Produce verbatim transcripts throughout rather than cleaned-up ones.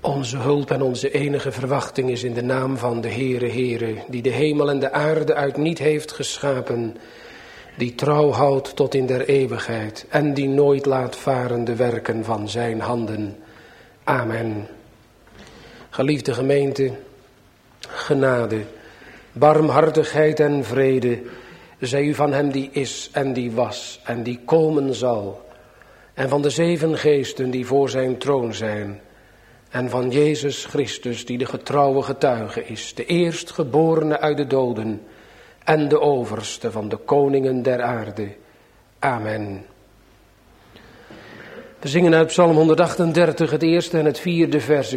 Onze hulp en onze enige verwachting is in de naam van de Heere, Heere, die de hemel en de aarde uit niet heeft geschapen, die trouw houdt tot in der eeuwigheid en die nooit laat varen de werken van zijn handen. Amen. Geliefde gemeente, genade, barmhartigheid en vrede, zij u van hem die is en die was en die komen zal, en van de zeven geesten die voor zijn troon zijn, en van Jezus Christus die de getrouwe getuige is, de eerstgeborene uit de doden en de overste van de koningen der aarde. Amen. We zingen uit Psalm honderdachtendertig het eerste en het vierde vers.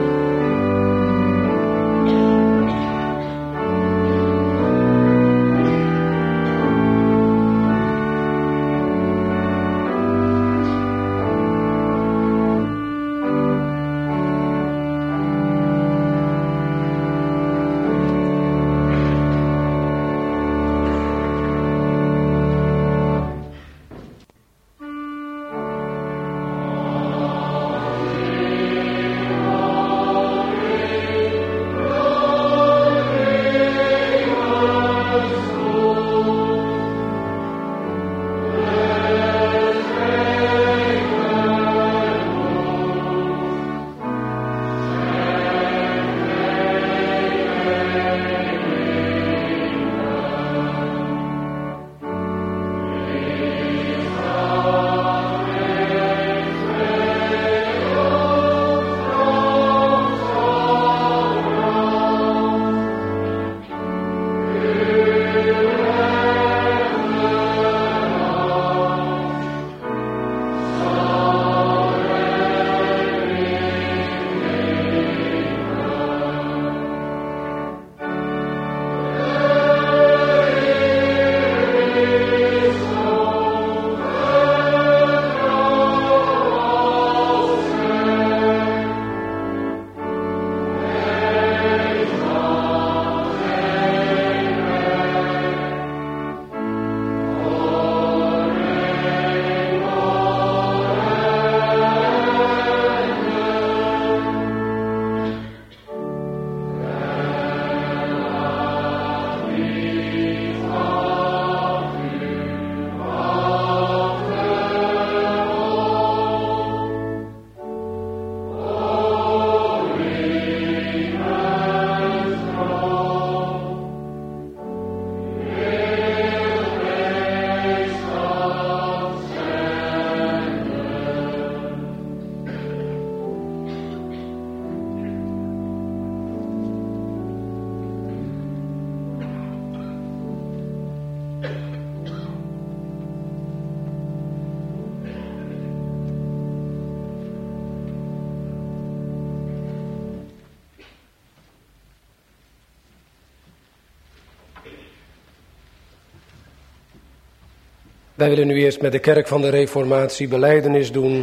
Wij willen nu eerst met de kerk van de Reformatie belijdenis doen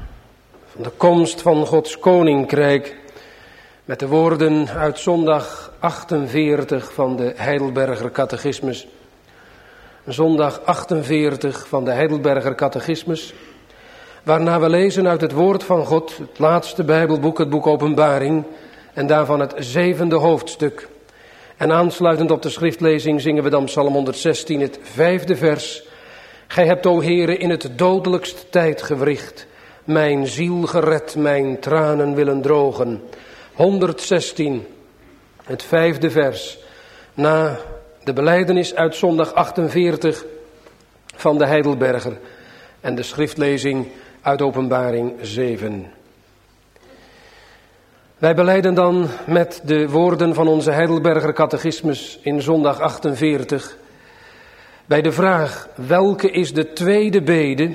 van de komst van Gods Koninkrijk met de woorden uit zondag achtenveertig van de Heidelberger Catechismus. Zondag achtenveertig van de Heidelberger Catechismus, waarna we lezen uit het woord van God, het laatste Bijbelboek, het boek Openbaring, en daarvan het zevende hoofdstuk. En aansluitend op de schriftlezing zingen we dan Psalm honderdzestien, het vijfde vers. Gij hebt, o Heere, in het dodelijkst tijdgewricht mijn ziel gered, mijn tranen willen drogen. honderdzestien, het vijfde vers, na de belijdenis uit zondag achtenveertig van de Heidelberger en de schriftlezing uit Openbaring zeven. Wij belijden dan met de woorden van onze Heidelberger Catechismus in zondag achtenveertig... bij de vraag, welke is de tweede bede?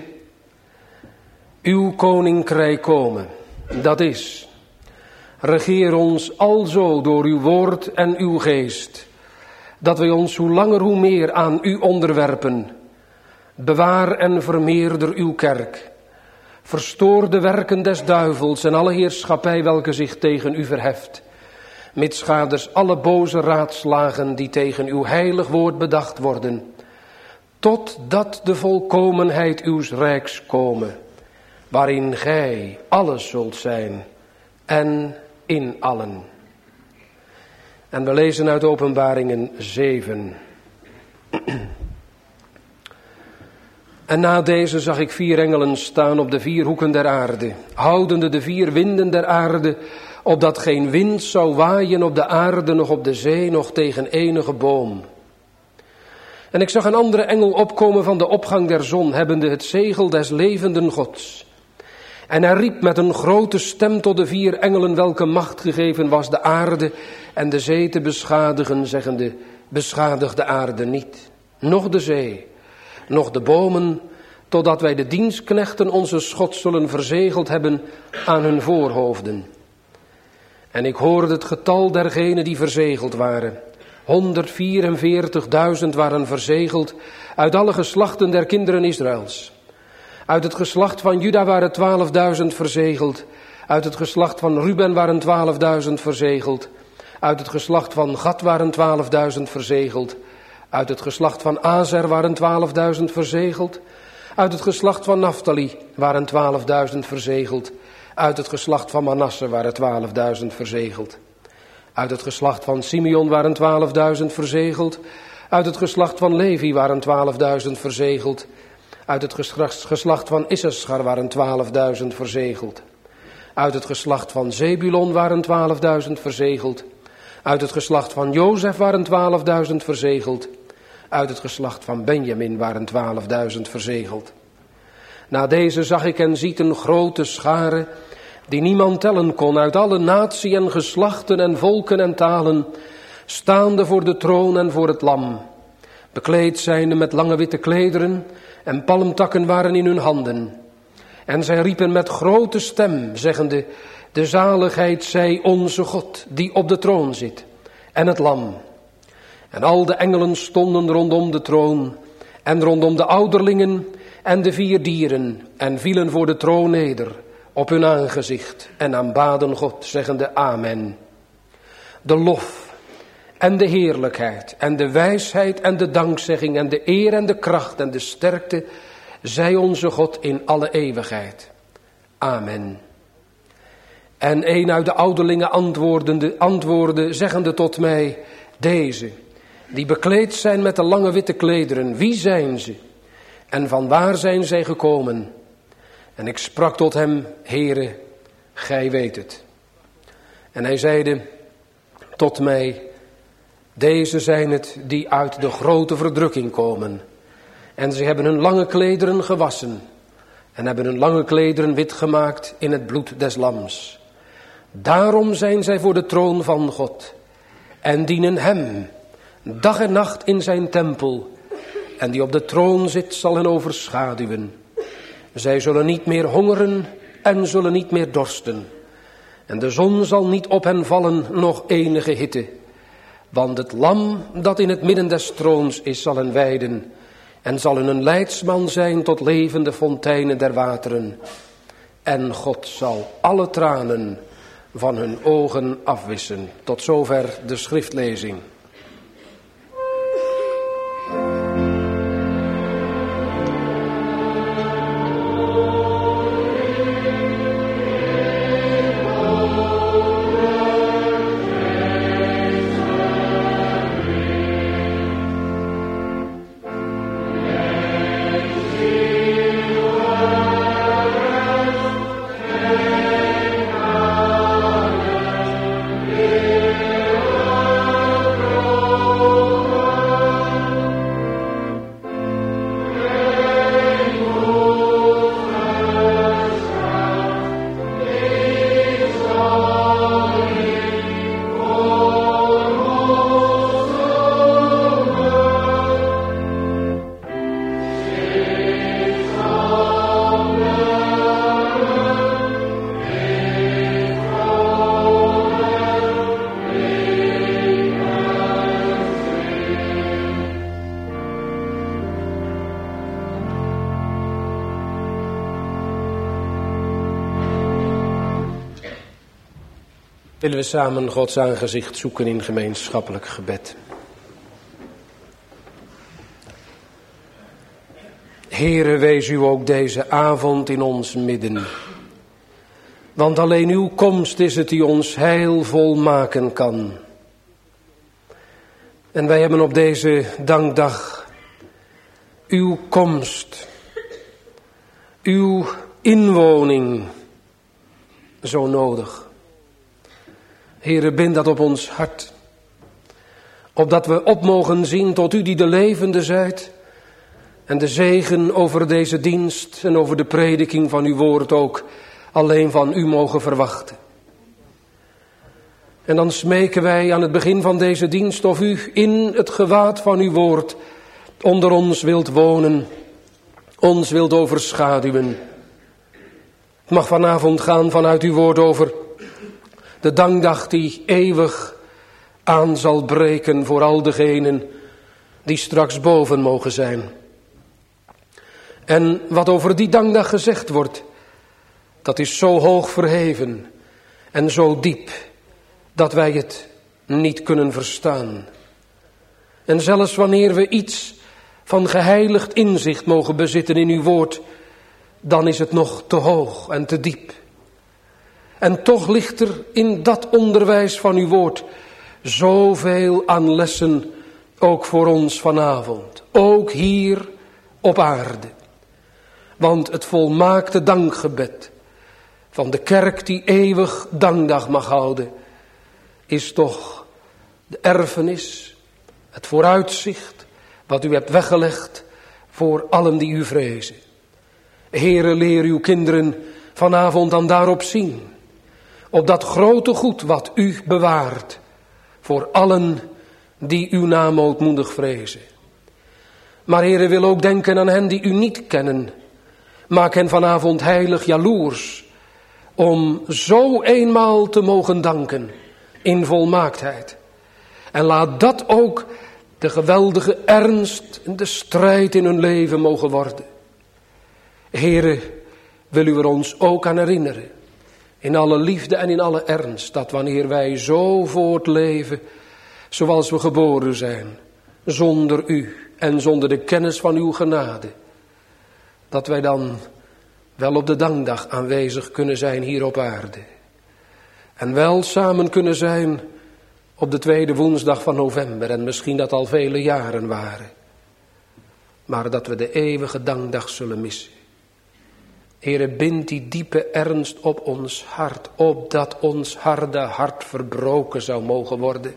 Uw koninkrijk komen. Dat is, regeer ons alzo door uw woord en uw geest, dat wij ons hoe langer hoe meer aan u onderwerpen. Bewaar en vermeerder uw kerk. Verstoor de werken des duivels en alle heerschappij welke zich tegen u verheft. Mitsgaders alle boze raadslagen die tegen uw heilig woord bedacht worden. Totdat de volkomenheid uws rijks komen, waarin gij alles zult zijn, en in allen. En we lezen uit Openbaringen zeven. En na deze zag ik vier engelen staan op de vier hoeken der aarde, houdende de vier winden der aarde, opdat geen wind zou waaien op de aarde, nog op de zee, nog tegen enige boom. En ik zag een andere engel opkomen van de opgang der zon, hebbende het zegel des levenden Gods. En hij riep met een grote stem tot de vier engelen, welke macht gegeven was de aarde en de zee te beschadigen, zeggende, beschadig de aarde niet, noch de zee, noch de bomen, totdat wij de dienstknechten onze God zullen verzegeld hebben aan hun voorhoofden. En ik hoorde het getal dergenen die verzegeld waren. honderdvierenveertigduizend waren verzegeld uit alle geslachten der kinderen Israëls. Uit het geslacht van Juda waren twaalfduizend verzegeld. Uit het geslacht van Ruben waren twaalfduizend verzegeld. Uit het geslacht van Gad waren twaalfduizend verzegeld. Uit het geslacht van Azer waren twaalfduizend verzegeld. Uit het geslacht van Naphtali waren twaalfduizend verzegeld. Uit het geslacht van Manasse waren twaalfduizend verzegeld. Uit het geslacht van Simeon waren twaalfduizend verzegeld. Uit het geslacht van Levi waren twaalfduizend verzegeld. Uit het geslacht van Issachar waren twaalfduizend verzegeld. Uit het geslacht van Zebulon waren twaalfduizend verzegeld. Uit het geslacht van Jozef waren twaalfduizend verzegeld. Uit het geslacht van Benjamin waren twaalfduizend verzegeld. Na deze zag ik en ziet een grote schare, die niemand tellen kon, uit alle natie en geslachten en volken en talen, staande voor de troon en voor het lam, bekleed zijnde met lange witte klederen, en palmtakken waren in hun handen. En zij riepen met grote stem, zeggende, de zaligheid zij onze God, die op de troon zit, en het lam. En al de engelen stonden rondom de troon, en rondom de ouderlingen en de vier dieren, en vielen voor de troon neder, op hun aangezicht, en aanbaden God, zeggende amen. De lof en de heerlijkheid en de wijsheid en de dankzegging en de eer en de kracht en de sterkte zij onze God in alle eeuwigheid. Amen. En een uit de ouderlingen antwoordende, antwoordde, zeggende tot mij, deze, die bekleed zijn met de lange witte klederen, wie zijn ze? En van waar zijn zij gekomen? En ik sprak tot hem, Heere, gij weet het. En hij zeide tot mij, deze zijn het die uit de grote verdrukking komen. En ze hebben hun lange klederen gewassen en hebben hun lange klederen wit gemaakt in het bloed des lams. Daarom zijn zij voor de troon van God en dienen hem dag en nacht in zijn tempel. En die op de troon zit zal hen overschaduwen. Zij zullen niet meer hongeren en zullen niet meer dorsten. En de zon zal niet op hen vallen, nog enige hitte. Want het lam dat in het midden des troons is, zal hen weiden. En zal hun een leidsman zijn tot levende fonteinen der wateren. En God zal alle tranen van hun ogen afwissen. Tot zover de schriftlezing. Willen we samen Gods aangezicht zoeken in gemeenschappelijk gebed. Heere, wees u ook deze avond in ons midden. Want alleen uw komst is het die ons heilvol maken kan. En wij hebben op deze dankdag uw komst, uw inwoning zo nodig. Heere, bind dat op ons hart, opdat we op mogen zien tot u die de levende zijt en de zegen over deze dienst en over de prediking van uw woord ook alleen van u mogen verwachten. En dan smeken wij aan het begin van deze dienst of u in het gewaad van uw woord onder ons wilt wonen, ons wilt overschaduwen. Het mag vanavond gaan vanuit uw woord over de dankdag die eeuwig aan zal breken voor al degenen die straks boven mogen zijn. En wat over die dankdag gezegd wordt, dat is zo hoog verheven en zo diep dat wij het niet kunnen verstaan. En zelfs wanneer we iets van geheiligd inzicht mogen bezitten in uw woord, dan is het nog te hoog en te diep. En toch ligt er in dat onderwijs van uw woord zoveel aan lessen, ook voor ons vanavond, ook hier op aarde. Want het volmaakte dankgebed van de kerk die eeuwig dankdag mag houden, is toch de erfenis, het vooruitzicht, wat u hebt weggelegd voor allen die u vrezen. Heere, leer uw kinderen vanavond dan daarop zien, op dat grote goed wat u bewaart, voor allen die uw naam ootmoedig vrezen. Maar Heere, wil ook denken aan hen die u niet kennen. Maak hen vanavond heilig jaloers, om zo eenmaal te mogen danken in volmaaktheid. En laat dat ook de geweldige ernst en de strijd in hun leven mogen worden. Heere, wil u er ons ook aan herinneren, in alle liefde en in alle ernst, dat wanneer wij zo voortleven, zoals we geboren zijn, zonder u en zonder de kennis van uw genade, dat wij dan wel op de dankdag aanwezig kunnen zijn hier op aarde. En wel samen kunnen zijn op de tweede woensdag van november, en misschien dat al vele jaren waren. Maar dat we de eeuwige dankdag zullen missen. Heere, bind die diepe ernst op ons hart, opdat ons harde hart verbroken zou mogen worden.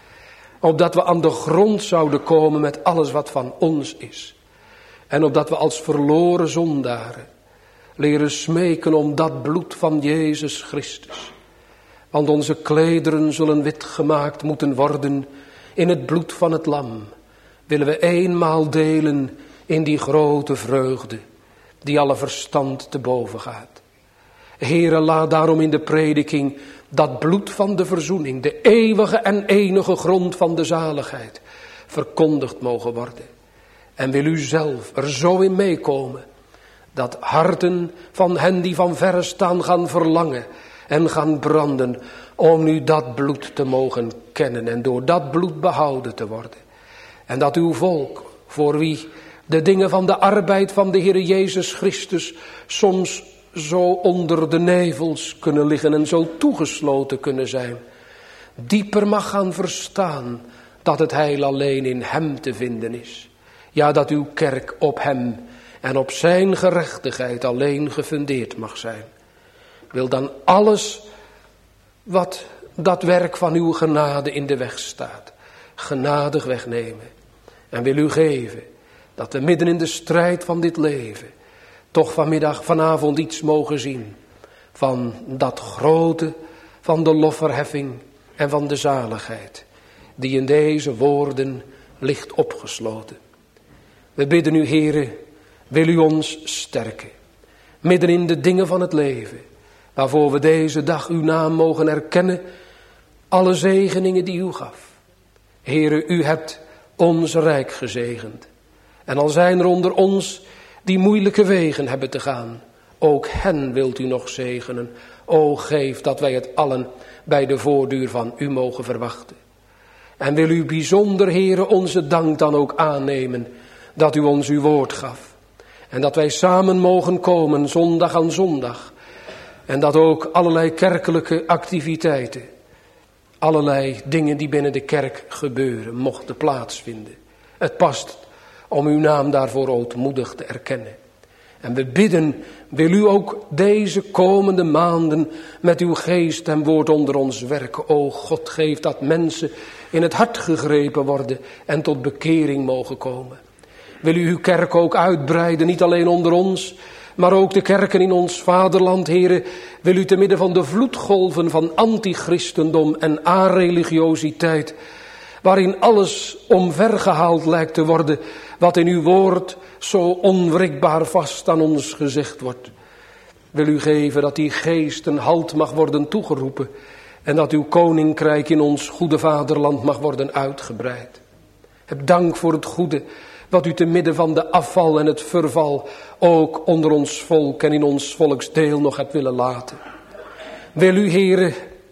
Opdat we aan de grond zouden komen met alles wat van ons is. En opdat we als verloren zondaren leren smeken om dat bloed van Jezus Christus. Want onze klederen zullen wit gemaakt moeten worden in het bloed van het lam. Willen we eenmaal delen in die grote vreugde die alle verstand te boven gaat. Heere, laat daarom in de prediking dat bloed van de verzoening, de eeuwige en enige grond van de zaligheid, verkondigd mogen worden. En wil u zelf er zo in meekomen, dat harten van hen die van verre staan gaan verlangen en gaan branden, om nu dat bloed te mogen kennen en door dat bloed behouden te worden. En dat uw volk, voor wie de dingen van de arbeid van de Heer Jezus Christus soms zo onder de nevels kunnen liggen en zo toegesloten kunnen zijn, dieper mag gaan verstaan dat het heil alleen in hem te vinden is. Ja, dat uw kerk op hem en op zijn gerechtigheid alleen gefundeerd mag zijn. Wil dan alles wat dat werk van uw genade in de weg staat, genadig wegnemen. En wil u geven dat we midden in de strijd van dit leven toch vanmiddag, vanavond iets mogen zien van dat grote, van de lofverheffing en van de zaligheid die in deze woorden ligt opgesloten. We bidden u, Heere, wil u ons sterken, midden in de dingen van het leven, waarvoor we deze dag uw naam mogen erkennen, alle zegeningen die u gaf. Heere, u hebt ons rijk gezegend. En al zijn er onder ons die moeilijke wegen hebben te gaan, ook hen wilt u nog zegenen. O, geef dat wij het allen bij de voorduur van u mogen verwachten. En wil u bijzonder, Heere, onze dank dan ook aannemen, dat u ons uw woord gaf. En dat wij samen mogen komen, zondag aan zondag, En dat ook allerlei kerkelijke activiteiten, allerlei dingen die binnen de kerk gebeuren, mochten plaatsvinden. Het past om uw naam daarvoor ootmoedig te erkennen. En we bidden, wil u ook deze komende maanden met uw geest en woord onder ons werken. O God, geef dat mensen in het hart gegrepen worden en tot bekering mogen komen. Wil u uw kerk ook uitbreiden, niet alleen onder ons, maar ook de kerken in ons vaderland, Heere. Wil u te midden van de vloedgolven van antichristendom en areligiositeit, waarin alles omvergehaald lijkt te worden, wat in uw woord zo onwrikbaar vast aan ons gezegd wordt. Wil u geven dat die geest een halt mag worden toegeroepen en dat uw koninkrijk in ons goede vaderland mag worden uitgebreid. Heb dank voor het goede wat u te midden van de afval en het verval ook onder ons volk en in ons volksdeel nog hebt willen laten. Wil u, Heere,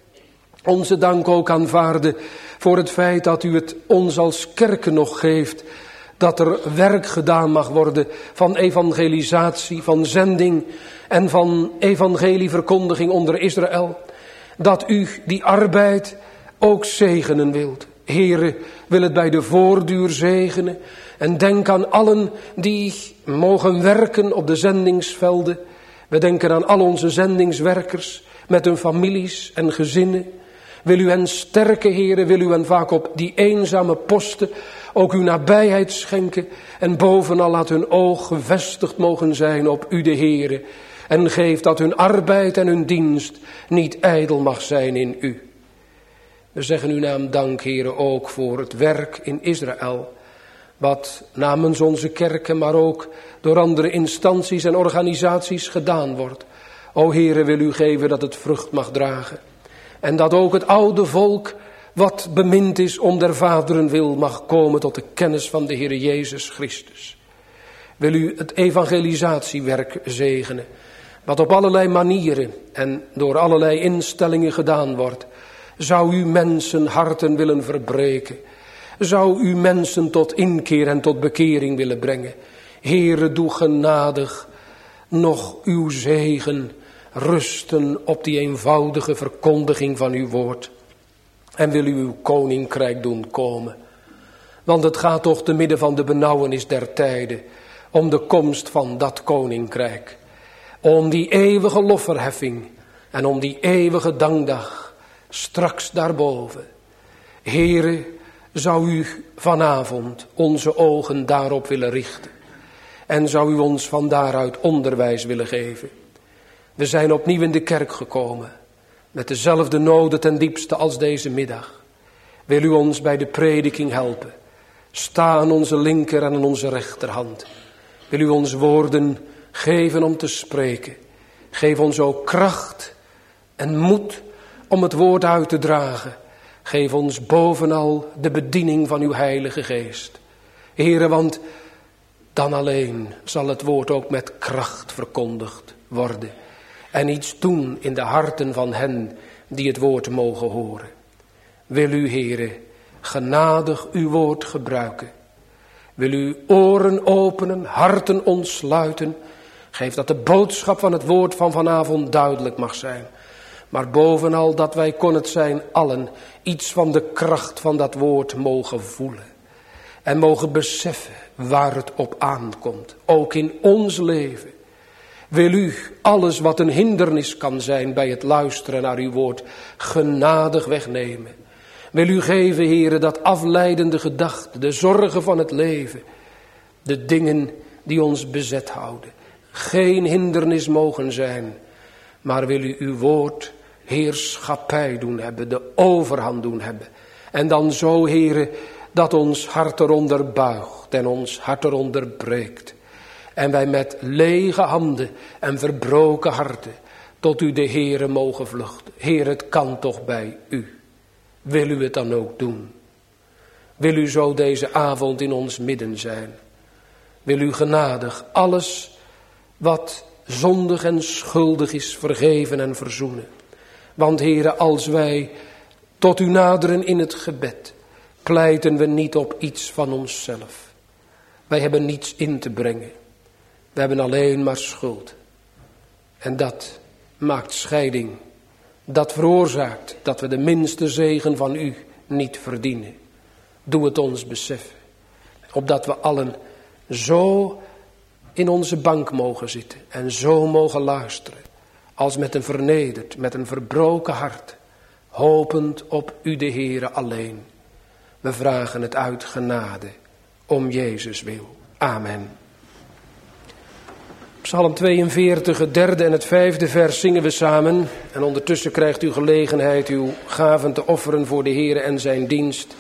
onze dank ook aanvaarden voor het feit dat u het ons als kerken nog geeft, dat er werk gedaan mag worden van evangelisatie, van zending en van evangelieverkondiging onder Israël. Dat u die arbeid ook zegenen wilt. Heere, wil het bij de voortduur zegenen. En denk aan allen die mogen werken op de zendingsvelden. We denken aan al onze zendingswerkers met hun families en gezinnen. Wil u hen sterken, Heere, wil u hen vaak op die eenzame posten ook uw nabijheid schenken. En bovenal laat hun oog gevestigd mogen zijn op u de Heere. En geef dat hun arbeid en hun dienst niet ijdel mag zijn in u. We zeggen uw naam dank, Heere, ook voor het werk in Israël. Wat namens onze kerken, maar ook door andere instanties en organisaties gedaan wordt. O Heere, wil u geven dat het vrucht mag dragen. En dat ook het oude volk, wat bemind is om der vaderen wil, mag komen tot de kennis van de Heere Jezus Christus. Wil u het evangelisatiewerk zegenen, wat op allerlei manieren en door allerlei instellingen gedaan wordt. Zou u mensen harten willen verbreken? Zou u mensen tot inkeer en tot bekering willen brengen? Heere, doe genadig nog uw zegen rusten op die eenvoudige verkondiging van uw woord. En wil u uw koninkrijk doen komen. Want het gaat toch te midden van de benauwenis der tijden om de komst van dat koninkrijk. Om die eeuwige lofverheffing en om die eeuwige dankdag straks daarboven. Heere, zou u vanavond onze ogen daarop willen richten. En zou u ons van daaruit onderwijs willen geven. We zijn opnieuw in de kerk gekomen. Met dezelfde noden ten diepste als deze middag. Wil u ons bij de prediking helpen. Sta aan onze linker en aan onze rechterhand. Wil u ons woorden geven om te spreken. Geef ons ook kracht en moed om het woord uit te dragen. Geef ons bovenal de bediening van uw Heilige Geest. Heere, want dan alleen zal het woord ook met kracht verkondigd worden. En iets doen in de harten van hen die het woord mogen horen. Wil u, Heere, genadig uw woord gebruiken. Wil u oren openen, harten ontsluiten. Geef dat de boodschap van het woord van vanavond duidelijk mag zijn. Maar bovenal dat wij kon het zijn allen iets van de kracht van dat woord mogen voelen. En mogen beseffen waar het op aankomt. Ook in ons leven. Wil u alles wat een hindernis kan zijn bij het luisteren naar uw woord genadig wegnemen. Wil u geven, Heere, dat afleidende gedachten, de zorgen van het leven, de dingen die ons bezet houden, geen hindernis mogen zijn. Maar wil u uw woord heerschappij doen hebben, de overhand doen hebben. En dan zo, Heere, dat ons hart eronder buigt en ons hart eronder breekt. En wij met lege handen en verbroken harten tot u de Heere mogen vluchten. Heer, het kan toch bij u. Wil u het dan ook doen? Wil u zo deze avond in ons midden zijn? Wil u genadig alles wat zondig en schuldig is vergeven en verzoenen? Want Heere, als wij tot u naderen in het gebed, pleiten we niet op iets van onszelf. Wij hebben niets in te brengen. We hebben alleen maar schuld. En dat maakt scheiding. Dat veroorzaakt dat we de minste zegen van u niet verdienen. Doe het ons beseffen. Opdat we allen zo in onze bank mogen zitten en zo mogen luisteren. Als met een vernederd, met een verbroken hart. Hopend op u de Heere alleen. We vragen het uit genade. Om Jezus wil. Amen. Psalm tweeënveertig, het derde en het vijfde vers zingen we samen. En ondertussen krijgt u gelegenheid uw gaven te offeren voor de Heere en zijn dienst.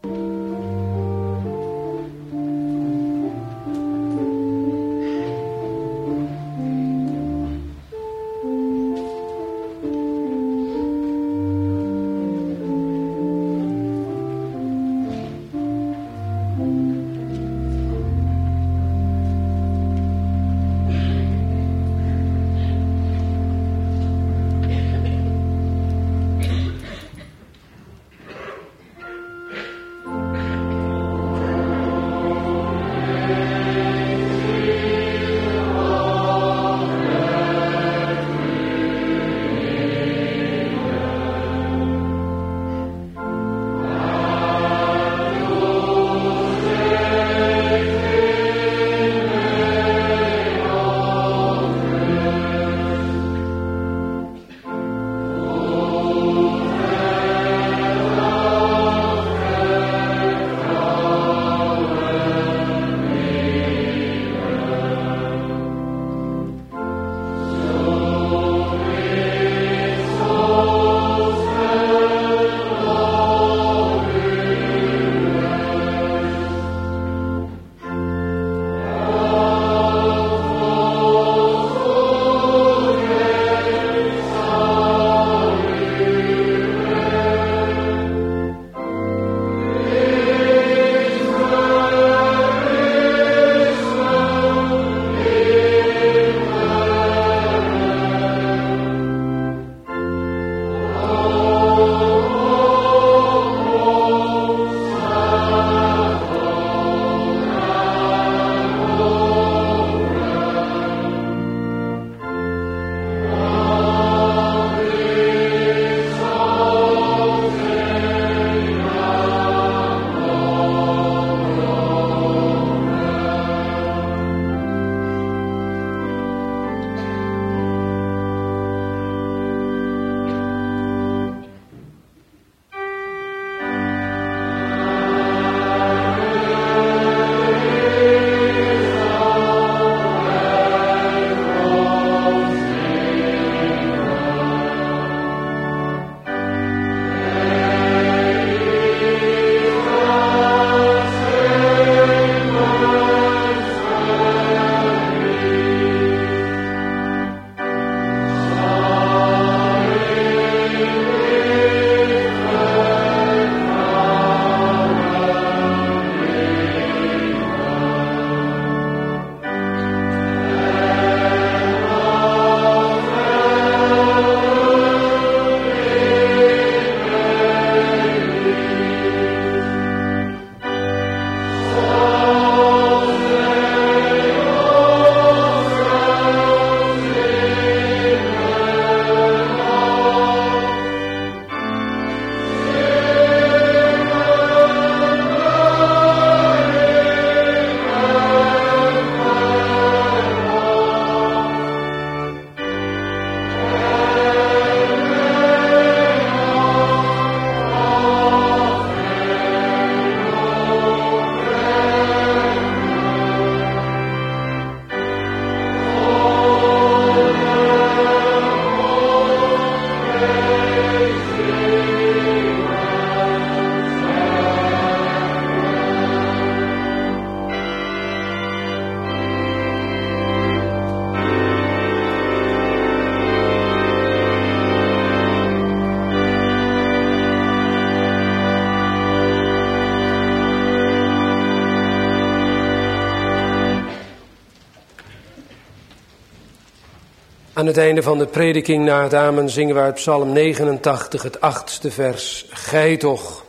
Aan het einde van de prediking na het amen zingen we uit Psalm negenentachtig, het achtste vers. Gij toch,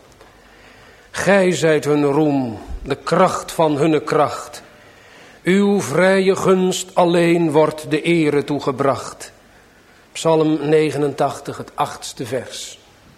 gij zijt hun roem, de kracht van hunne kracht. Uw vrije gunst alleen wordt de ere toegebracht. Psalm negenentachtig, het achtste vers.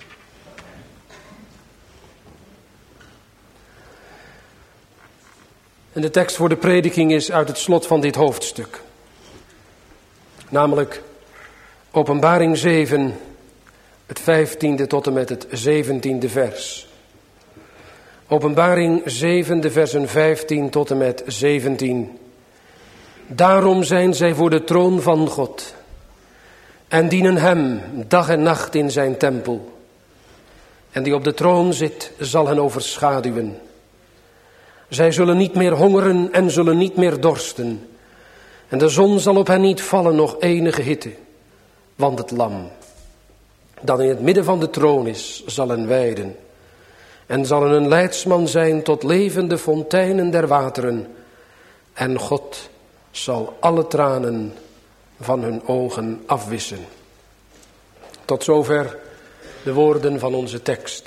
En de tekst voor de prediking is uit het slot van dit hoofdstuk. Namelijk Openbaring zeven, het vijftiende tot en met het zeventiende vers. Openbaring zeven, de versen vijftien tot en met zeventien. Daarom zijn zij voor de troon van God en dienen hem dag en nacht in zijn tempel. En die op de troon zit, zal hen overschaduwen. Zij zullen niet meer hongeren en zullen niet meer dorsten. En de zon zal op hen niet vallen, nog enige hitte. Want het lam, dat in het midden van de troon is, zal hen weiden. En zal een leidsman zijn tot levende fonteinen der wateren. En God zal alle tranen van hun ogen afwissen. Tot zover de woorden van onze tekst.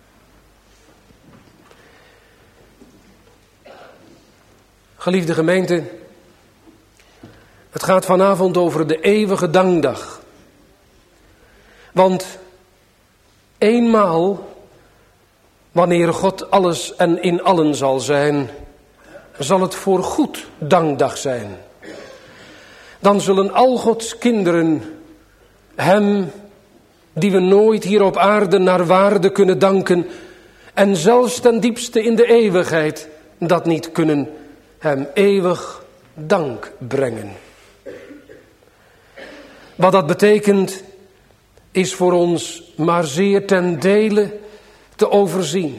Geliefde gemeente, het gaat vanavond over de eeuwige dankdag. Want eenmaal, wanneer God alles en in allen zal zijn, zal het voor goed dankdag zijn. Dan zullen al Gods kinderen hem, die we nooit hier op aarde naar waarde kunnen danken, en zelfs ten diepste in de eeuwigheid dat niet kunnen, hem eeuwig dank brengen. Wat dat betekent, is voor ons maar zeer ten dele te overzien.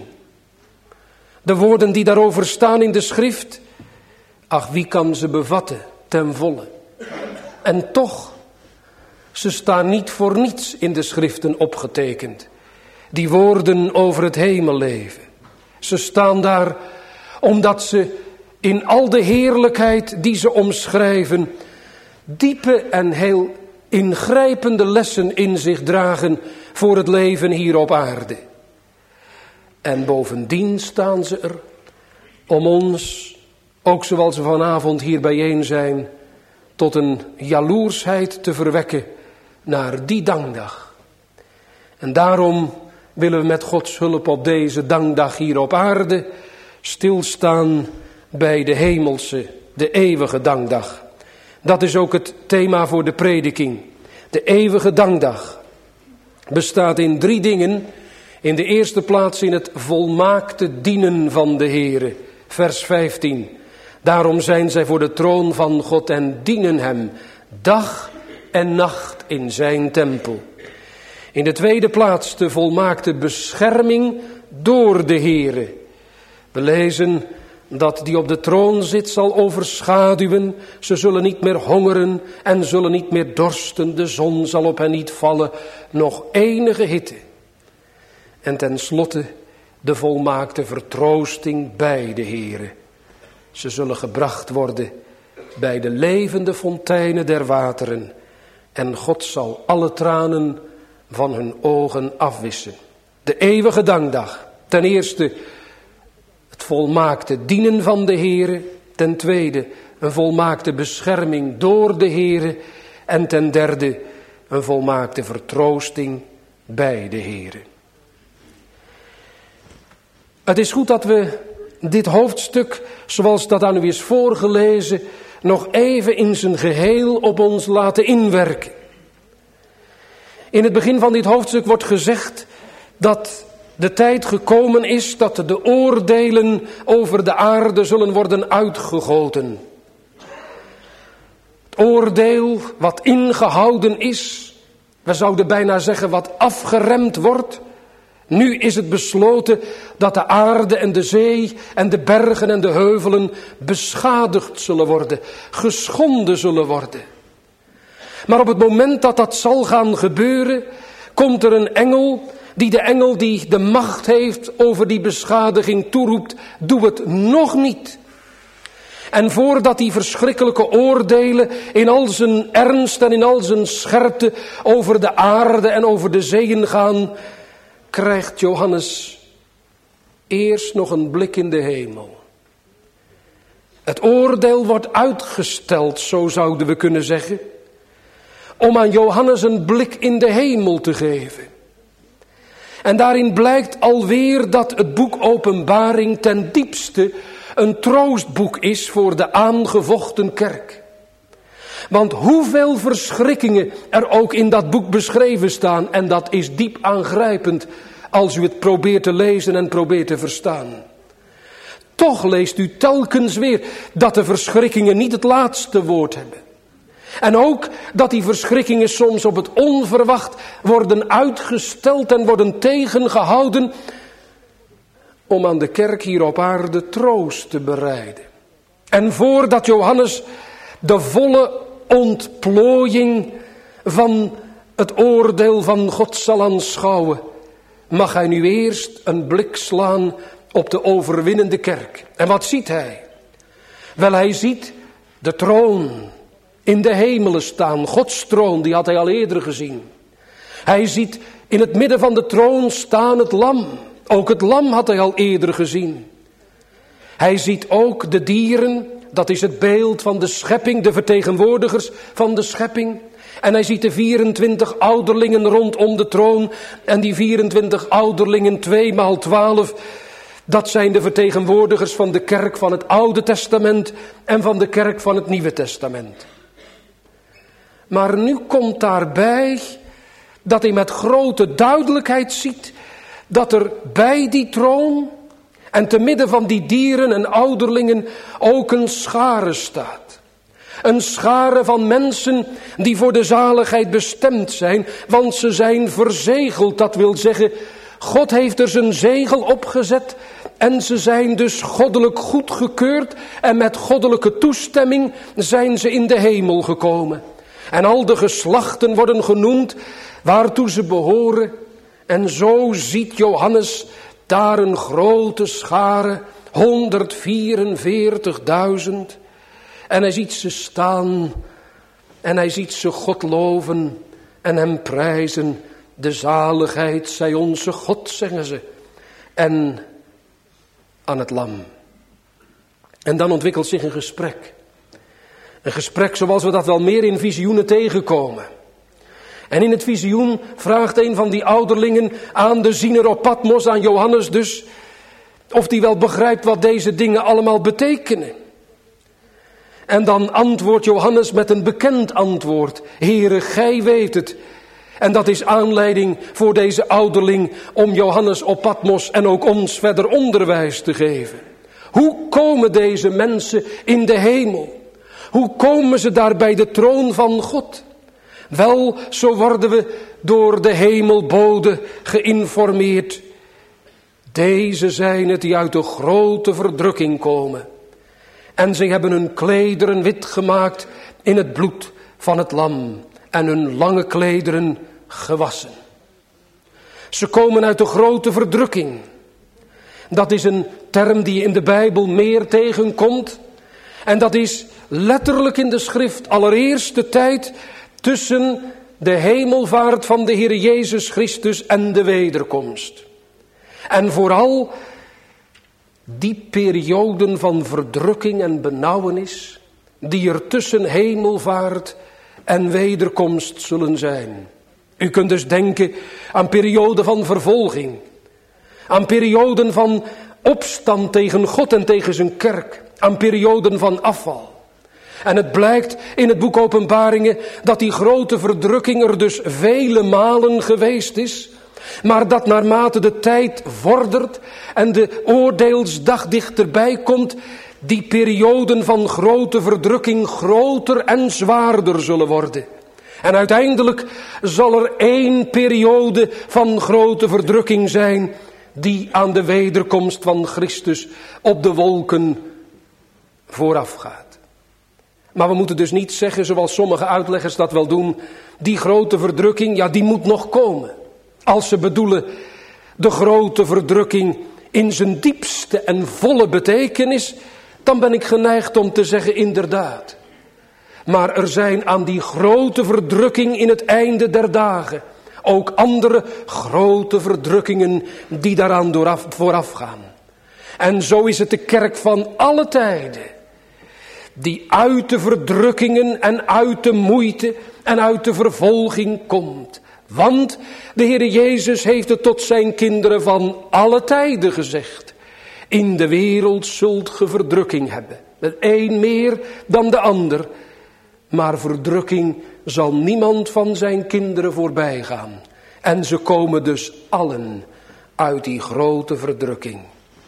De woorden die daarover staan in de schrift, ach, wie kan ze bevatten ten volle? En toch, ze staan niet voor niets in de schriften opgetekend. Die woorden over het hemelleven. Ze staan daar omdat ze in al de heerlijkheid die ze omschrijven, diepe en heel ingrijpende lessen in zich dragen voor het leven hier op aarde. En bovendien staan ze er om ons, ook zoals we vanavond hier bijeen zijn, tot een jaloersheid te verwekken naar die dankdag. En daarom willen we met Gods hulp op deze dankdag hier op aarde stilstaan bij de hemelse, de eeuwige dankdag. Dat is ook het thema voor de prediking. De eeuwige dankdag bestaat in drie dingen. In de eerste plaats in het volmaakte dienen van de Heere. Vers vijftien. Daarom zijn zij voor de troon van God en dienen hem dag en nacht in zijn tempel. In de tweede plaats de volmaakte bescherming door de Heere. We lezen dat die op de troon zit zal overschaduwen. Ze zullen niet meer hongeren en zullen niet meer dorsten. De zon zal op hen niet vallen, nog enige hitte. En tenslotte de volmaakte vertroosting bij de Heere. Ze zullen gebracht worden bij de levende fonteinen der wateren. En God zal alle tranen van hun ogen afwissen. De eeuwige dankdag. Ten eerste het volmaakte dienen van de Heere. Ten tweede een volmaakte bescherming door de Heere. En ten derde een volmaakte vertroosting bij de Heere. Het is goed dat we dit hoofdstuk, zoals dat aan u is voorgelezen, nog even in zijn geheel op ons laten inwerken. In het begin van dit hoofdstuk wordt gezegd dat de tijd gekomen is dat de oordelen over de aarde zullen worden uitgegoten. Het oordeel wat ingehouden is, we zouden bijna zeggen wat afgeremd wordt. Nu is het besloten dat de aarde en de zee en de bergen en de heuvelen beschadigd zullen worden, geschonden zullen worden. Maar op het moment dat dat zal gaan gebeuren, komt er een engel die de engel die de macht heeft over die beschadiging toeroept, doe het nog niet. En voordat die verschrikkelijke oordelen in al zijn ernst en in al zijn scherpte over de aarde en over de zeeën gaan, krijgt Johannes eerst nog een blik in de hemel. Het oordeel wordt uitgesteld, zo zouden we kunnen zeggen. om aan Johannes een blik in de hemel te geven. En daarin blijkt alweer dat het boek Openbaring ten diepste een troostboek is voor de aangevochten kerk. Want hoeveel verschrikkingen er ook in dat boek beschreven staan, en dat is diep aangrijpend als u het probeert te lezen en probeert te verstaan. Toch leest u telkens weer dat de verschrikkingen niet het laatste woord hebben. En ook dat die verschrikkingen soms op het onverwacht worden uitgesteld en worden tegengehouden om aan de kerk hier op aarde troost te bereiden. En voordat Johannes de volle ontplooiing van het oordeel van God zal aanschouwen, mag hij nu eerst een blik slaan op de overwinnende kerk. En wat ziet hij? Wel, hij ziet de troon in de hemelen staan. Gods troon, die had hij al eerder gezien. Hij ziet in het midden van de troon staan het lam. Ook het lam had hij al eerder gezien. Hij ziet ook de dieren, dat is het beeld van de schepping, de vertegenwoordigers van de schepping. En hij ziet de vierentwintig ouderlingen rondom de troon. En die vierentwintig ouderlingen, twee maal twaalf, dat zijn de vertegenwoordigers van de kerk van het Oude Testament en van de kerk van het Nieuwe Testament. Maar nu komt daarbij dat hij met grote duidelijkheid ziet dat er bij die troon en te midden van die dieren en ouderlingen ook een schare staat. Een schare van mensen die voor de zaligheid bestemd zijn, want ze zijn verzegeld. Dat wil zeggen, God heeft er zijn zegel opgezet en ze zijn dus goddelijk goedgekeurd en met goddelijke toestemming zijn ze in de hemel gekomen. En al de geslachten worden genoemd waartoe ze behoren. En zo ziet Johannes daar een grote schare, honderdvierenveertigduizend. En hij ziet ze staan en hij ziet ze God loven en hem prijzen. De zaligheid zij onze God, zeggen ze. En aan het lam. En dan ontwikkelt zich een gesprek. Een gesprek zoals we dat wel meer in visioenen tegenkomen. En in het visioen vraagt een van die ouderlingen aan de ziener op Patmos, aan Johannes dus, of die wel begrijpt wat deze dingen allemaal betekenen. En dan antwoordt Johannes met een bekend antwoord. Heere, gij weet het. En dat is aanleiding voor deze ouderling om Johannes op Patmos en ook ons verder onderwijs te geven. Hoe komen deze mensen in de hemel? Hoe komen ze daar bij de troon van God? Wel, zo worden we door de hemelbode geïnformeerd. Deze zijn het die uit de grote verdrukking komen. En ze hebben hun klederen wit gemaakt in het bloed van het lam. En hun lange klederen gewassen. Ze komen uit de grote verdrukking. Dat is een term die in de Bijbel meer tegenkomt. En dat is letterlijk in de schrift allereerst de tijd tussen de hemelvaart van de Heer Jezus Christus en de wederkomst. En vooral die perioden van verdrukking en benauwenis die er tussen hemelvaart en wederkomst zullen zijn. U kunt dus denken aan perioden van vervolging, aan perioden van opstand tegen God en tegen zijn kerk, aan perioden van afval. En het blijkt in het boek Openbaringen dat die grote verdrukking er dus vele malen geweest is, maar dat naarmate de tijd vordert en de oordeelsdag dichterbij komt, die perioden van grote verdrukking groter en zwaarder zullen worden. En uiteindelijk zal er één periode van grote verdrukking zijn die aan de wederkomst van Christus op de wolken voorafgaat. Maar we moeten dus niet zeggen, zoals sommige uitleggers dat wel doen, die grote verdrukking, ja, die moet nog komen. Als ze bedoelen de grote verdrukking in zijn diepste en volle betekenis, dan ben ik geneigd om te zeggen inderdaad. Maar er zijn aan die grote verdrukking in het einde der dagen ook andere grote verdrukkingen die daaraan vooraf gaan. En zo is het de kerk van alle tijden die uit de verdrukkingen en uit de moeite en uit de vervolging komt. Want de Heer Jezus heeft het tot zijn kinderen van alle tijden gezegd. In de wereld zult ge verdrukking hebben. De een meer dan de ander. Maar verdrukking zal niemand van zijn kinderen voorbij gaan. En ze komen dus allen uit die grote verdrukking.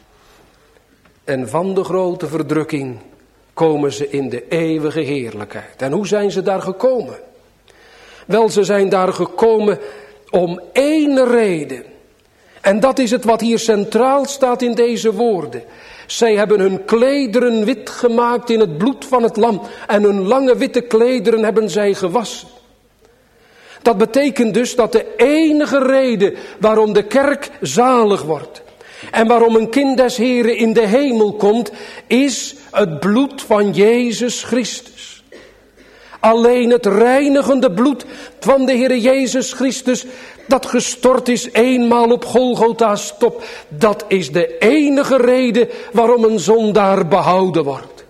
En van de grote verdrukking komen ze in de eeuwige heerlijkheid. En hoe zijn ze daar gekomen? Wel, ze zijn daar gekomen om één reden. En dat is het wat hier centraal staat in deze woorden. Zij hebben hun klederen wit gemaakt in het bloed van het lam. En hun lange witte klederen hebben zij gewassen. Dat betekent dus dat de enige reden waarom de kerk zalig wordt. En waarom een kind des Heren in de hemel komt, is het bloed van Jezus Christus. Alleen het reinigende bloed van de Heer Jezus Christus, dat gestort is eenmaal op Golgotha's top. Dat is de enige reden waarom een zondaar behouden wordt.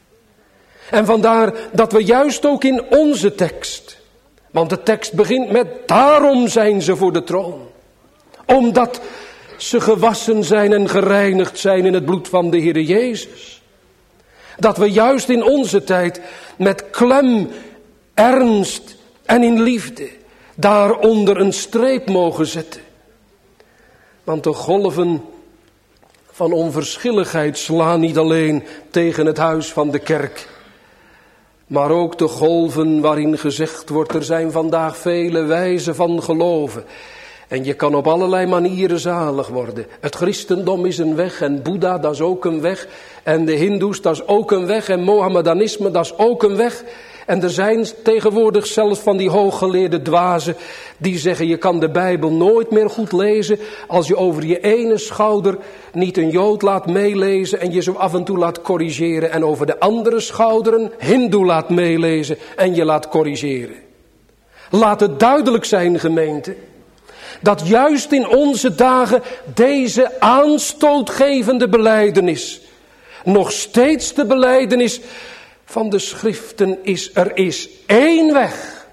En vandaar dat we juist ook in onze tekst, want de tekst begint met daarom zijn ze voor de troon. Omdat ze gewassen zijn en gereinigd zijn in het bloed van de Heer Jezus. Dat we juist in onze tijd met klem, ernst en in liefde daaronder een streep mogen zetten. Want de golven van onverschilligheid slaan niet alleen tegen het huis van de kerk, maar ook de golven waarin gezegd wordt, er zijn vandaag vele wijzen van geloven. En je kan op allerlei manieren zalig worden. Het christendom is een weg en Boeddha, dat is ook een weg. En de hindoes, dat is ook een weg. En Mohammedanisme, dat is ook een weg. En er zijn tegenwoordig zelfs van die hooggeleerde dwazen die zeggen, je kan de Bijbel nooit meer goed lezen als je over je ene schouder niet een Jood laat meelezen en je zo af en toe laat corrigeren. En over de andere schouder een hindoe laat meelezen en je laat corrigeren. Laat het duidelijk zijn, gemeente, dat juist in onze dagen deze aanstootgevende belijdenis nog steeds de belijdenis van de schriften is. Er is één weg.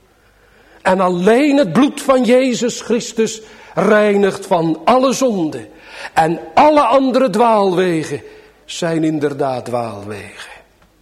En alleen het bloed van Jezus Christus reinigt van alle zonde. En alle andere dwaalwegen zijn inderdaad dwaalwegen.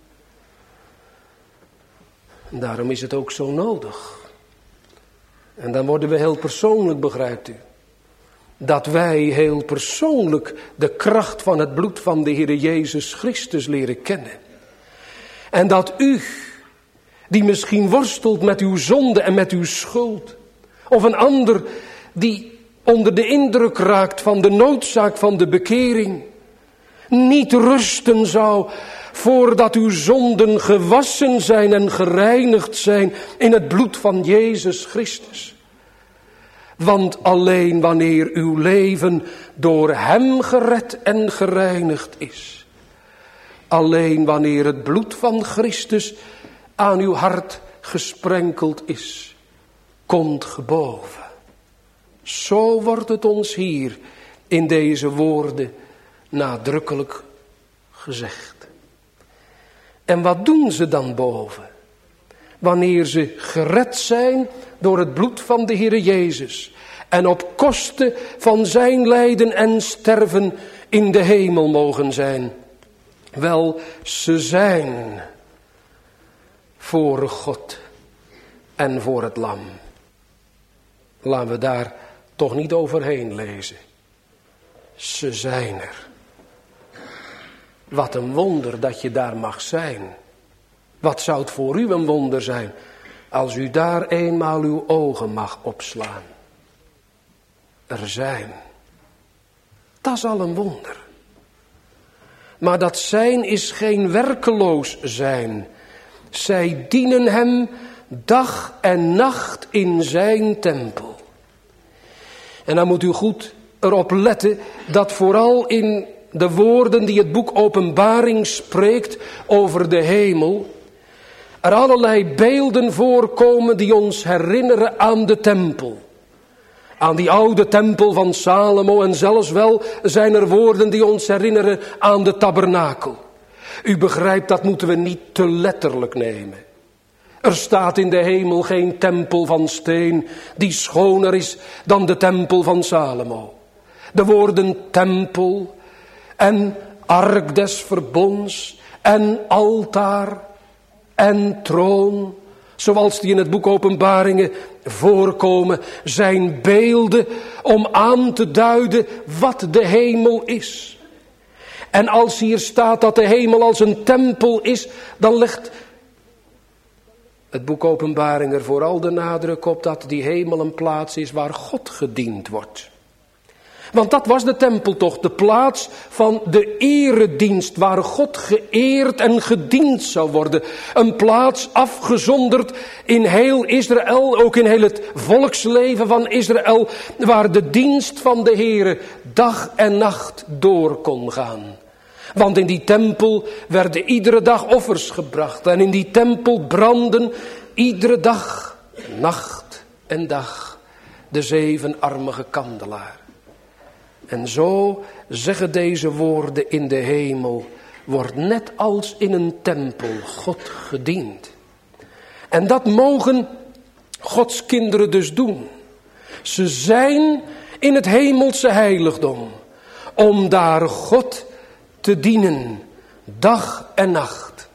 En daarom is het ook zo nodig. En dan worden we heel persoonlijk, begrijpt u. Dat wij heel persoonlijk de kracht van het bloed van de Heer Jezus Christus leren kennen. En dat u, die misschien worstelt met uw zonde en met uw schuld. Of een ander die onder de indruk raakt van de noodzaak van de bekering. Niet rusten zou voordat uw zonden gewassen zijn en gereinigd zijn in het bloed van Jezus Christus. Want alleen wanneer uw leven door hem gered en gereinigd is. Alleen wanneer het bloed van Christus aan uw hart gesprenkeld is, komt ge boven. Zo wordt het ons hier in deze woorden nadrukkelijk gezegd. En wat doen ze dan boven? Wanneer ze gered zijn door het bloed van de Heer Jezus. En op kosten van zijn lijden en sterven in de hemel mogen zijn. Wel, ze zijn voor God en voor het lam. Laten we daar toch niet overheen lezen. Ze zijn er. Wat een wonder dat je daar mag zijn. Wat zou het voor u een wonder zijn als u daar eenmaal uw ogen mag opslaan. Er zijn. Dat is al een wonder. Maar dat zijn is geen werkeloos zijn. Zij dienen hem dag en nacht in zijn tempel. En dan moet u goed erop letten dat vooral in de woorden die het boek Openbaring spreekt over de hemel, er allerlei beelden voorkomen die ons herinneren aan de tempel. Aan die oude tempel van Salomo, en zelfs wel zijn er woorden die ons herinneren aan de tabernakel. U begrijpt, dat moeten we niet te letterlijk nemen. Er staat in de hemel geen tempel van steen die schoner is dan de tempel van Salomo. De woorden tempel en ark des verbonds en altaar en troon, zoals die in het boek Openbaringen voorkomen, zijn beelden om aan te duiden wat de hemel is. En als hier staat dat de hemel als een tempel is, dan legt het boek Openbaring er vooral de nadruk op dat die hemel een plaats is waar God gediend wordt. Want dat was de tempel toch, de plaats van de eredienst waar God geëerd en gediend zou worden. Een plaats afgezonderd in heel Israël, ook in heel het volksleven van Israël, waar de dienst van de Heere dag en nacht door kon gaan. Want in die tempel werden iedere dag offers gebracht. En in die tempel brandden iedere dag, nacht en dag, de zevenarmige kandelaar. En zo zeggen deze woorden in de hemel, wordt net als in een tempel God gediend. En dat mogen Gods kinderen dus doen. Ze zijn in het hemelse heiligdom om daar God te dienen, dag en nacht.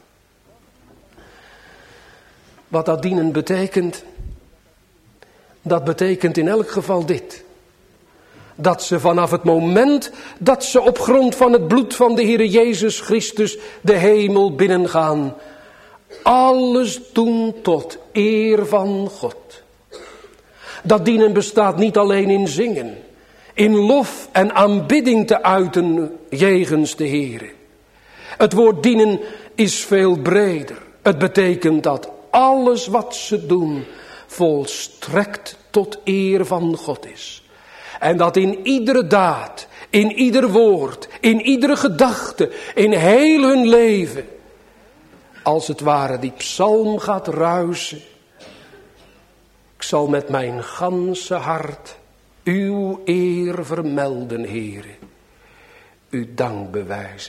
Wat dat dienen betekent, dat betekent in elk geval dit. Dat ze vanaf het moment dat ze op grond van het bloed van de Heere Jezus Christus de hemel binnengaan, alles doen tot eer van God. Dat dienen bestaat niet alleen in zingen, in lof en aanbidding te uiten jegens de Heere. Het woord dienen is veel breder. Het betekent dat alles wat ze doen volstrekt tot eer van God is. En dat in iedere daad, in ieder woord, in iedere gedachte, in heel hun leven, als het ware die psalm gaat ruisen. Ik zal met mijn ganse hart uw eer vermelden, Heere, uw dank bewijzen.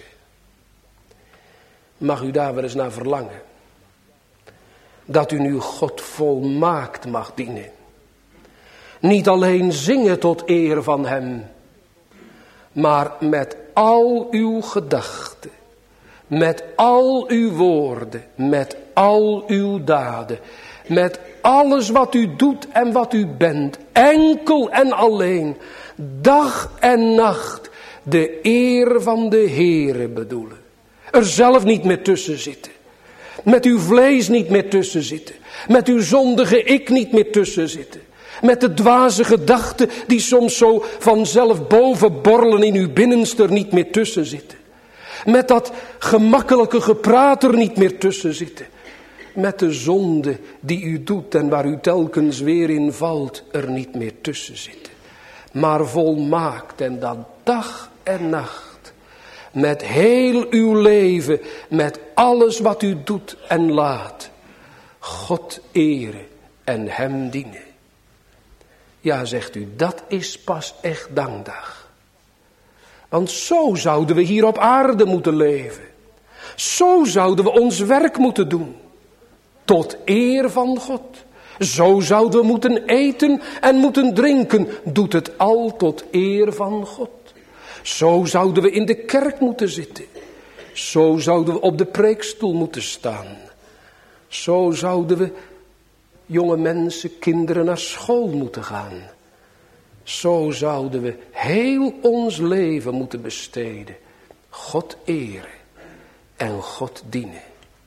Mag u daar wel eens naar verlangen? Dat u nu God volmaakt mag dienen. Niet alleen zingen tot eer van hem, maar met al uw gedachten, met al uw woorden, met al uw daden, met alles wat u doet en wat u bent, enkel en alleen, dag en nacht, de eer van de Heere bedoelen. Er zelf niet meer tussen zitten. Met uw vlees niet meer tussen zitten. Met uw zondige ik niet meer tussen zitten. Met de dwaze gedachten die soms zo vanzelf boven borrelen in uw binnenste er niet meer tussen zitten. Met dat gemakkelijke gepraat er niet meer tussen zitten. Met de zonde die u doet en waar u telkens weer in valt er niet meer tussen zitten. Maar volmaakt en dat dag en nacht. Met heel uw leven, met alles wat u doet en laat. God eren en hem dienen. Ja, zegt u, dat is pas echt dankdag. Want zo zouden we hier op aarde moeten leven. Zo zouden we ons werk moeten doen. Tot eer van God. Zo zouden we moeten eten en moeten drinken. Doet het al tot eer van God. Zo zouden we in de kerk moeten zitten. Zo zouden we op de preekstoel moeten staan. Zo zouden we jonge mensen, kinderen naar school moeten gaan. Zo zouden we heel ons leven moeten besteden. God eren en God dienen.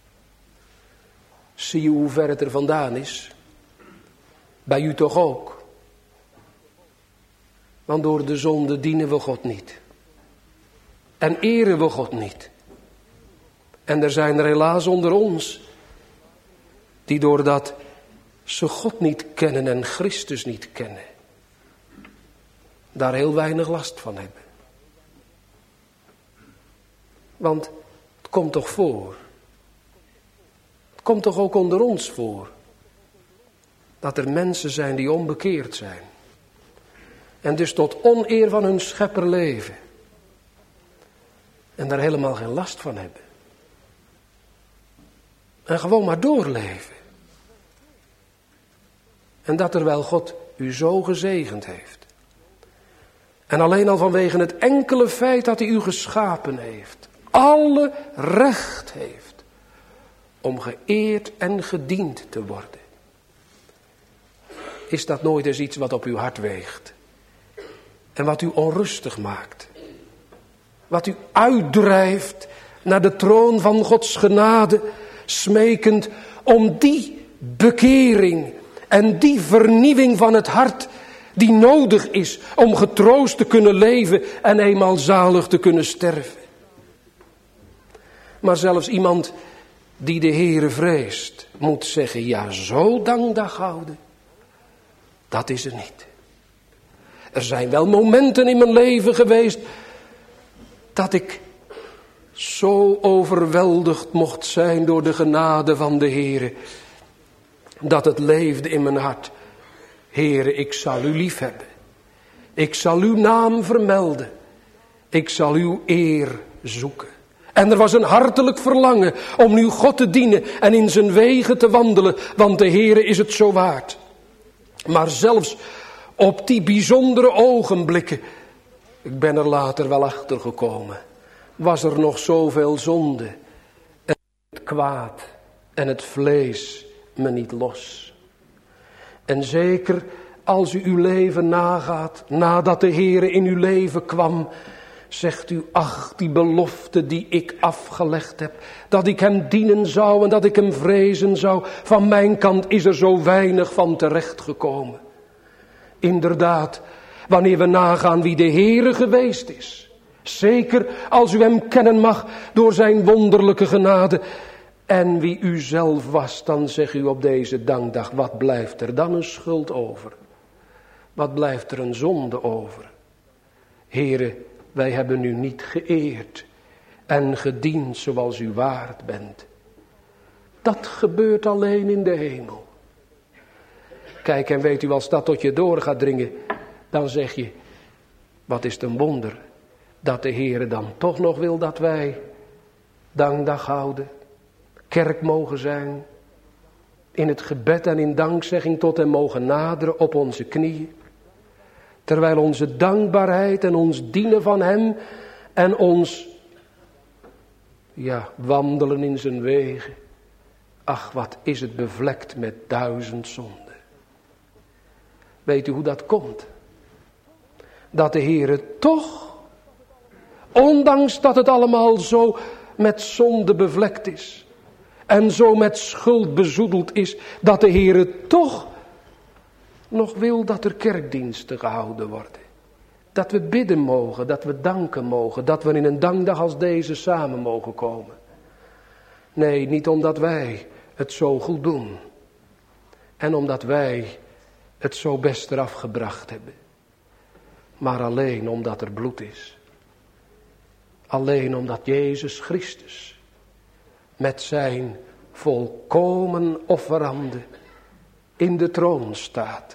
Zie je hoe ver het er vandaan is? Bij u toch ook? Want door de zonde dienen we God niet. En eren we God niet. En er zijn er helaas onder ons die doordat ze God niet kennen en Christus niet kennen, daar heel weinig last van hebben. Want het komt toch voor. Het komt toch ook onder ons voor. Dat er mensen zijn die onbekeerd zijn. En dus tot oneer van hun schepper leven. En daar helemaal geen last van hebben. En gewoon maar doorleven. En dat terwijl God u zo gezegend heeft. En alleen al vanwege het enkele feit dat hij u geschapen heeft. Alle recht heeft om geëerd en gediend te worden. Is dat nooit eens iets wat op uw hart weegt? En wat u onrustig maakt? Wat u uitdrijft naar de troon van Gods genade, smekend om die bekering en die vernieuwing van het hart die nodig is om getroost te kunnen leven en eenmaal zalig te kunnen sterven. Maar zelfs iemand die de Heere vreest, moet zeggen, ja, zo dankdag houden. Dat is er niet. Er zijn wel momenten in mijn leven geweest dat ik zo overweldigd mocht zijn door de genade van de Heere, dat het leefde in mijn hart. Heere, ik zal u lief hebben. Ik zal uw naam vermelden. Ik zal uw eer zoeken. En er was een hartelijk verlangen om nu God te dienen en in zijn wegen te wandelen, want de Heere is het zo waard. Maar zelfs op die bijzondere ogenblikken, ik ben er later wel achter gekomen, was er nog zoveel zonde en het kwaad en het vlees me niet los. En zeker als u uw leven nagaat, nadat de Heere in uw leven kwam, zegt u, ach, die belofte die ik afgelegd heb, dat ik hem dienen zou en dat ik hem vrezen zou, van mijn kant is er zo weinig van terechtgekomen. Inderdaad, wanneer we nagaan wie de Heere geweest is, zeker als u hem kennen mag door zijn wonderlijke genade, en wie u zelf was, dan zegt u op deze dankdag, wat blijft er dan een schuld over? Wat blijft er een zonde over? Heere, wij hebben u niet geëerd en gediend zoals u waard bent. Dat gebeurt alleen in de hemel. Kijk, en weet u, als dat tot je door gaat dringen, dan zeg je, wat is het een wonder dat de Heere dan toch nog wil dat wij dankdag houden, kerk mogen zijn, in het gebed en in dankzegging tot hem mogen naderen op onze knieën. Terwijl onze dankbaarheid en ons dienen van hem en ons, ja, wandelen in zijn wegen. Ach, wat is het bevlekt met duizend zonden. Weet u hoe dat komt? Dat de Heere toch, ondanks dat het allemaal zo met zonde bevlekt is en zo met schuld bezoedeld is, dat de Heere toch nog wil dat er kerkdiensten gehouden worden. Dat we bidden mogen, dat we danken mogen, dat we in een dankdag als deze samen mogen komen. Nee, niet omdat wij het zo goed doen en omdat wij het zo best eraf gebracht hebben, maar alleen omdat er bloed is. Alleen omdat Jezus Christus met zijn volkomen offerande in de troon staat.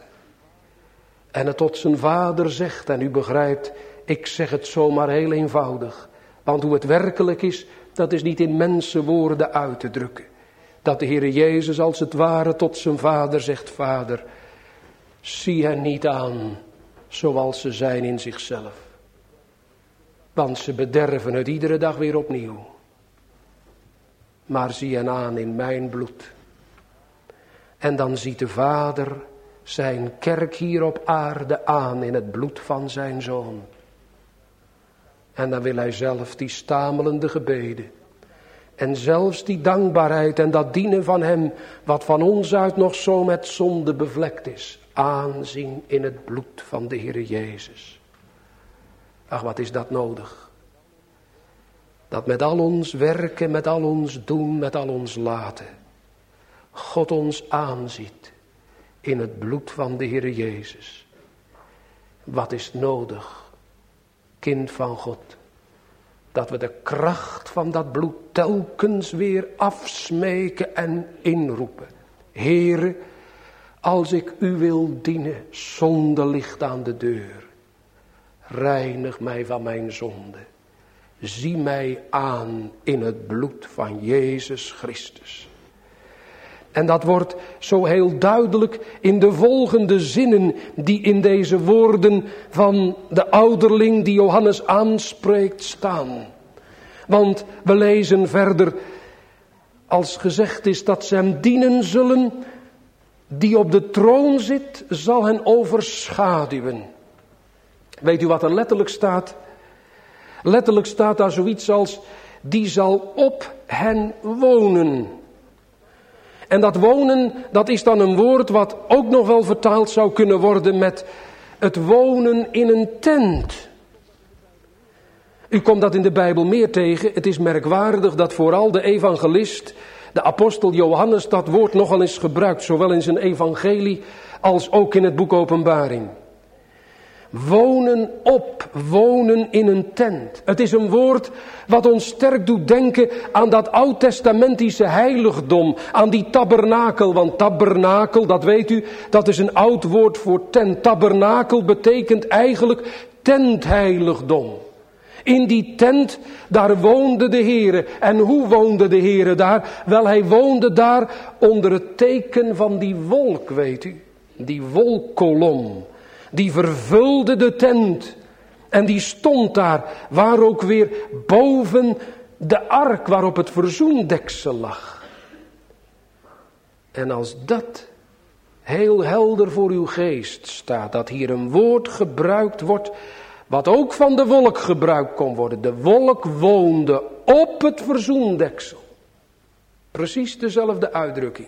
En het tot zijn vader zegt, en u begrijpt, ik zeg het zomaar heel eenvoudig. Want hoe het werkelijk is, dat is niet in mensenwoorden uit te drukken. Dat de Heere Jezus als het ware tot zijn vader zegt, Vader, zie hen niet aan zoals ze zijn in zichzelf. Want ze bederven het iedere dag weer opnieuw. Maar zie hen aan in mijn bloed. En dan ziet de Vader zijn kerk hier op aarde aan in het bloed van zijn Zoon. En dan wil hij zelf die stamelende gebeden en zelfs die dankbaarheid en dat dienen van hem, wat van ons uit nog zo met zonde bevlekt is, aanzien in het bloed van de Heere Jezus. Ach, wat is dat nodig? Dat met al ons werken, met al ons doen, met al ons laten, God ons aanziet in het bloed van de Heere Jezus. Wat is nodig, kind van God? Dat we de kracht van dat bloed telkens weer afsmeken en inroepen. Heere, als ik u wil dienen, zonde ligt aan de deur. Reinig mij van mijn zonde. Zie mij aan in het bloed van Jezus Christus. En dat wordt zo heel duidelijk in de volgende zinnen die in deze woorden van de ouderling die Johannes aanspreekt staan. Want we lezen verder, als gezegd is dat ze hem dienen zullen, die op de troon zit, zal hen overschaduwen. Weet u wat er letterlijk staat? Letterlijk staat daar zoiets als, die zal op hen wonen. En dat wonen, dat is dan een woord wat ook nog wel vertaald zou kunnen worden met het wonen in een tent. U komt dat in de Bijbel meer tegen. Het is merkwaardig dat vooral de evangelist, de apostel Johannes, dat woord nogal eens gebruikt. Zowel in zijn evangelie als ook in het boek Openbaring. Wonen op, wonen in een tent. Het is een woord wat ons sterk doet denken aan dat oud-testamentische heiligdom, aan die tabernakel. Want tabernakel, dat weet u, dat is een oud woord voor tent. Tabernakel betekent eigenlijk tentheiligdom. In die tent, daar woonde de Heere. En hoe woonde de Heere daar? Wel, hij woonde daar onder het teken van die wolk, weet u. Die wolkkolom. Die vervulde de tent. En die stond daar, waar ook weer boven de ark waarop het verzoendeksel lag. En als dat heel helder voor uw geest staat, dat hier een woord gebruikt wordt, wat ook van de wolk gebruikt kon worden. De wolk woonde op het verzoendeksel. Precies dezelfde uitdrukking.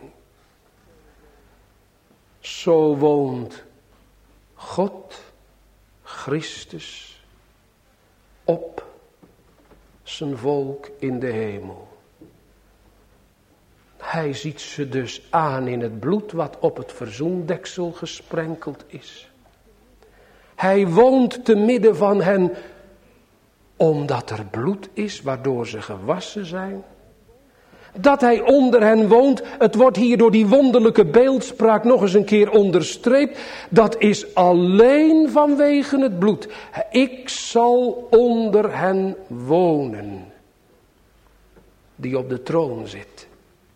Zo woont God, Christus, op zijn volk in de hemel. Hij ziet ze dus aan in het bloed wat op het verzoendeksel gesprenkeld is. Hij woont te midden van hen omdat er bloed is waardoor ze gewassen zijn. Dat hij onder hen woont, het wordt hier door die wonderlijke beeldspraak nog eens een keer onderstreept. Dat is alleen vanwege het bloed. Ik zal onder hen wonen, die op de troon zit.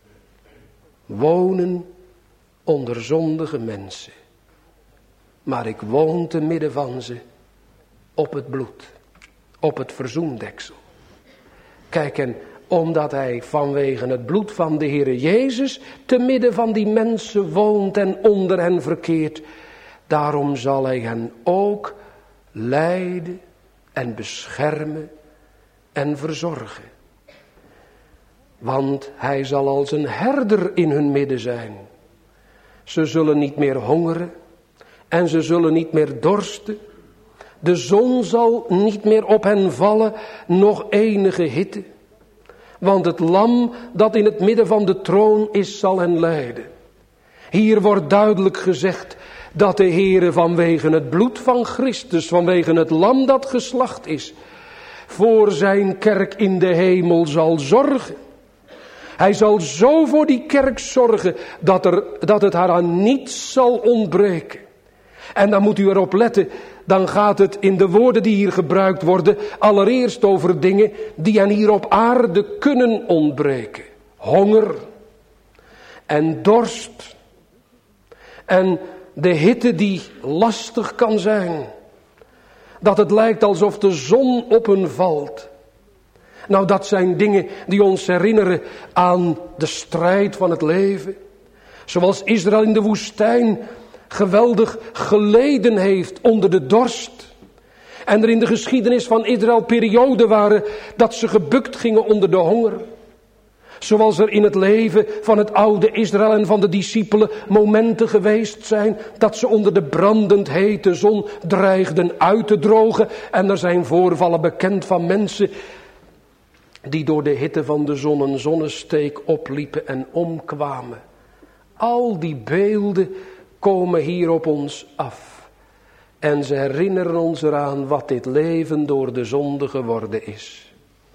Wonen onder zondige mensen. Maar ik woon te midden van ze op het bloed, op het verzoendeksel. Kijk, en omdat hij vanwege het bloed van de Heere Jezus te midden van die mensen woont en onder hen verkeert, daarom zal hij hen ook leiden en beschermen en verzorgen. Want hij zal als een herder in hun midden zijn. Ze zullen niet meer hongeren en ze zullen niet meer dorsten. De zon zal niet meer op hen vallen, nog enige hitte. Want het lam dat in het midden van de troon is, zal hen leiden. Hier wordt duidelijk gezegd dat de Heere vanwege het bloed van Christus, vanwege het lam dat geslacht is, voor zijn kerk in de hemel zal zorgen. Hij zal zo voor die kerk zorgen dat, er, dat het haar aan niets zal ontbreken. En dan moet u erop letten, dan gaat het in de woorden die hier gebruikt worden allereerst over dingen die hen hier op aarde kunnen ontbreken. Honger en dorst en de hitte die lastig kan zijn. Dat het lijkt alsof de zon op hen valt. Nou, dat zijn dingen die ons herinneren aan de strijd van het leven. Zoals Israël in de woestijn geweldig geleden heeft onder de dorst. En er in de geschiedenis van Israël perioden waren dat ze gebukt gingen onder de honger. Zoals er in het leven van het oude Israël en van de discipelen momenten geweest zijn dat ze onder de brandend hete zon dreigden uit te drogen. En er zijn voorvallen bekend van mensen die door de hitte van de zon een zonnesteek opliepen en omkwamen. Al die beelden komen hier op ons af. En ze herinneren ons eraan wat dit leven door de zonde geworden is.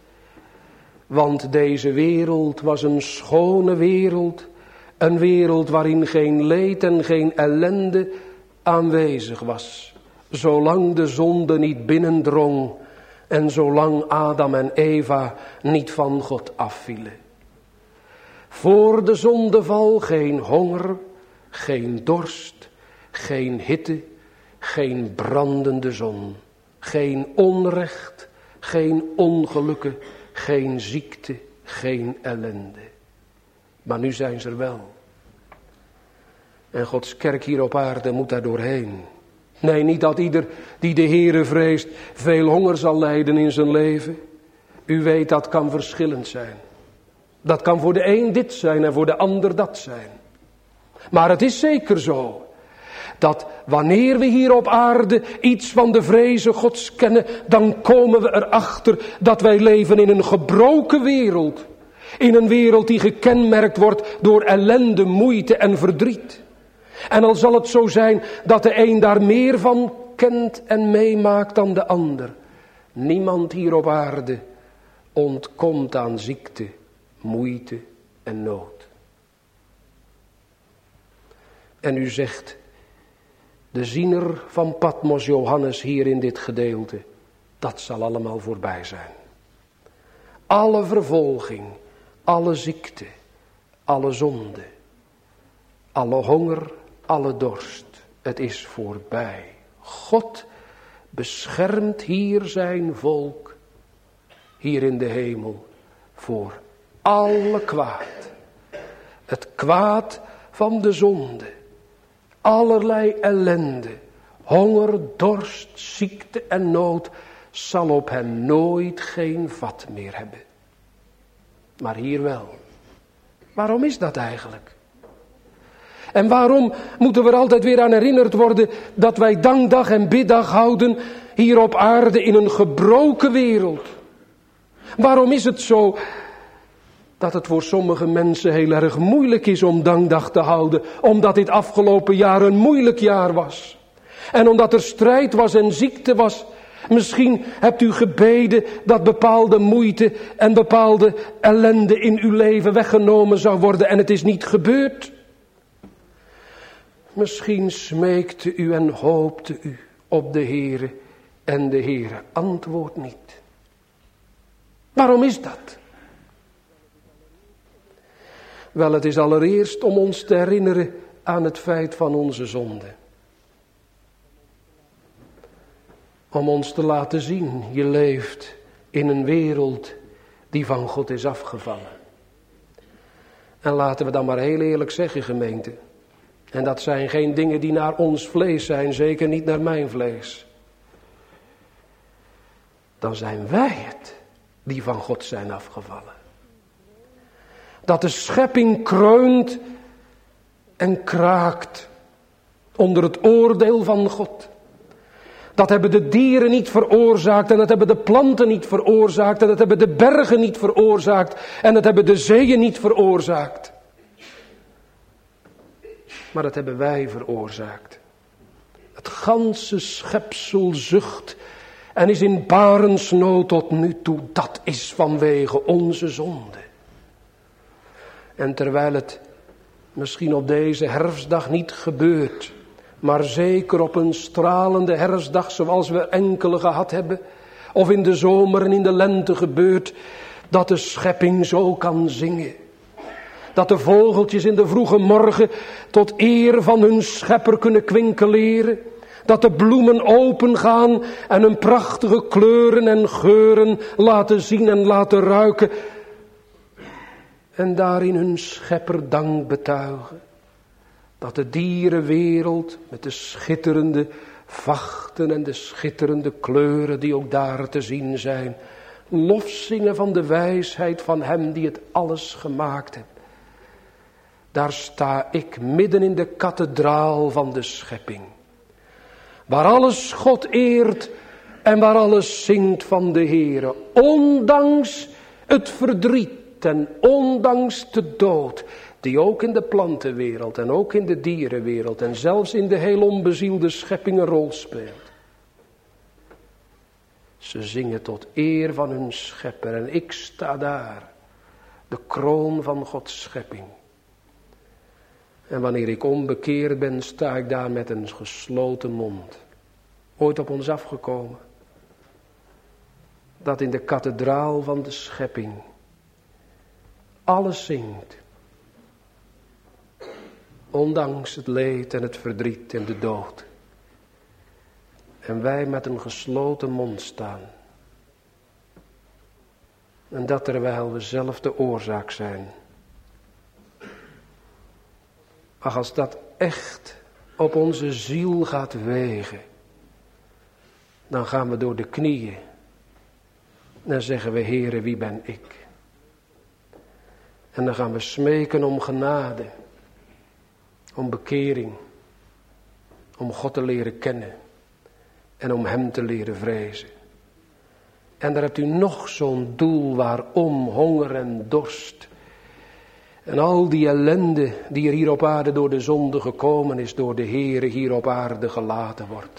Want deze wereld was een schone wereld. Een wereld waarin geen leed en geen ellende aanwezig was. Zolang de zonde niet binnendrong. En zolang Adam en Eva niet van God afvielen. Voor de zondeval geen honger, geen dorst, geen hitte, geen brandende zon. Geen onrecht, geen ongelukken, geen ziekte, geen ellende. Maar nu zijn ze er wel. En Gods kerk hier op aarde moet daar doorheen. Nee, niet dat ieder die de Heere vreest veel honger zal lijden in zijn leven. U weet, dat kan verschillend zijn. Dat kan voor de een dit zijn en voor de ander dat zijn. Maar het is zeker zo dat wanneer we hier op aarde iets van de vreze Gods kennen, dan komen we erachter dat wij leven in een gebroken wereld. In een wereld die gekenmerkt wordt door ellende, moeite en verdriet. En al zal het zo zijn dat de een daar meer van kent en meemaakt dan de ander. Niemand hier op aarde ontkomt aan ziekte, moeite en nood. En u zegt, de ziener van Patmos Johannes hier in dit gedeelte, dat zal allemaal voorbij zijn. Alle vervolging, alle ziekte, alle zonde, alle honger, alle dorst, het is voorbij. God beschermt hier zijn volk, hier in de hemel, voor alle kwaad. Het kwaad van de zonde, allerlei ellende, honger, dorst, ziekte en nood zal op hem nooit geen vat meer hebben. Maar hier wel. Waarom is dat eigenlijk? En waarom moeten we er altijd weer aan herinnerd worden dat wij dankdag en biddag houden hier op aarde in een gebroken wereld? Waarom is het zo dat het voor sommige mensen heel erg moeilijk is om dankdag te houden, omdat dit afgelopen jaar een moeilijk jaar was? En omdat er strijd was en ziekte was. Misschien hebt u gebeden dat bepaalde moeite en bepaalde ellende in uw leven weggenomen zou worden en het is niet gebeurd. Misschien smeekte u en hoopte u op de Heere en de Heere antwoordt niet. Waarom is dat? Wel, het is allereerst om ons te herinneren aan het feit van onze zonde. Om ons te laten zien, je leeft in een wereld die van God is afgevallen. En laten we dan maar heel eerlijk zeggen, gemeente. En dat zijn geen dingen die naar ons vlees zijn, zeker niet naar mijn vlees. Dan zijn wij het die van God zijn afgevallen. Dat de schepping kreunt en kraakt onder het oordeel van God. Dat hebben de dieren niet veroorzaakt en dat hebben de planten niet veroorzaakt en dat hebben de bergen niet veroorzaakt en dat hebben de zeeën niet veroorzaakt. Maar dat hebben wij veroorzaakt. Het ganse schepsel zucht en is in barensnood tot nu toe. Dat is vanwege onze zonde. En terwijl het misschien op deze herfstdag niet gebeurt, maar zeker op een stralende herfstdag zoals we enkele gehad hebben, of in de zomer en in de lente gebeurt, dat de schepping zo kan zingen. Dat de vogeltjes in de vroege morgen tot eer van hun schepper kunnen kwinkeleren. Dat de bloemen opengaan en hun prachtige kleuren en geuren laten zien en laten ruiken. En daarin hun schepper dank betuigen. Dat de dierenwereld met de schitterende vachten en de schitterende kleuren die ook daar te zien zijn, lof zingen van de wijsheid van hem die het alles gemaakt heeft. Daar sta ik midden in de kathedraal van de schepping. Waar alles God eert en waar alles zingt van de Heere. Ondanks het verdriet en ondanks de dood. Die ook in de plantenwereld en ook in de dierenwereld en zelfs in de heel onbezielde schepping een rol speelt. Ze zingen tot eer van hun schepper en ik sta daar. De kroon van Gods schepping. En wanneer ik onbekeerd ben, sta ik daar met een gesloten mond. Ooit op ons afgekomen. Dat in de kathedraal van de schepping alles zingt. ondanks het leed en het verdriet en de dood. En wij met een gesloten mond staan. En dat terwijl we zelf de oorzaak zijn. Ach, als dat echt op onze ziel gaat wegen, dan gaan we door de knieën. Dan zeggen we, Heere, wie ben ik? En dan gaan we smeken om genade, om bekering, om God te leren kennen en om Hem te leren vrezen. En daar hebt u nog zo'n doel waarom honger en dorst en al die ellende die er hier op aarde door de zonde gekomen is, door de Heere hier op aarde gelaten wordt.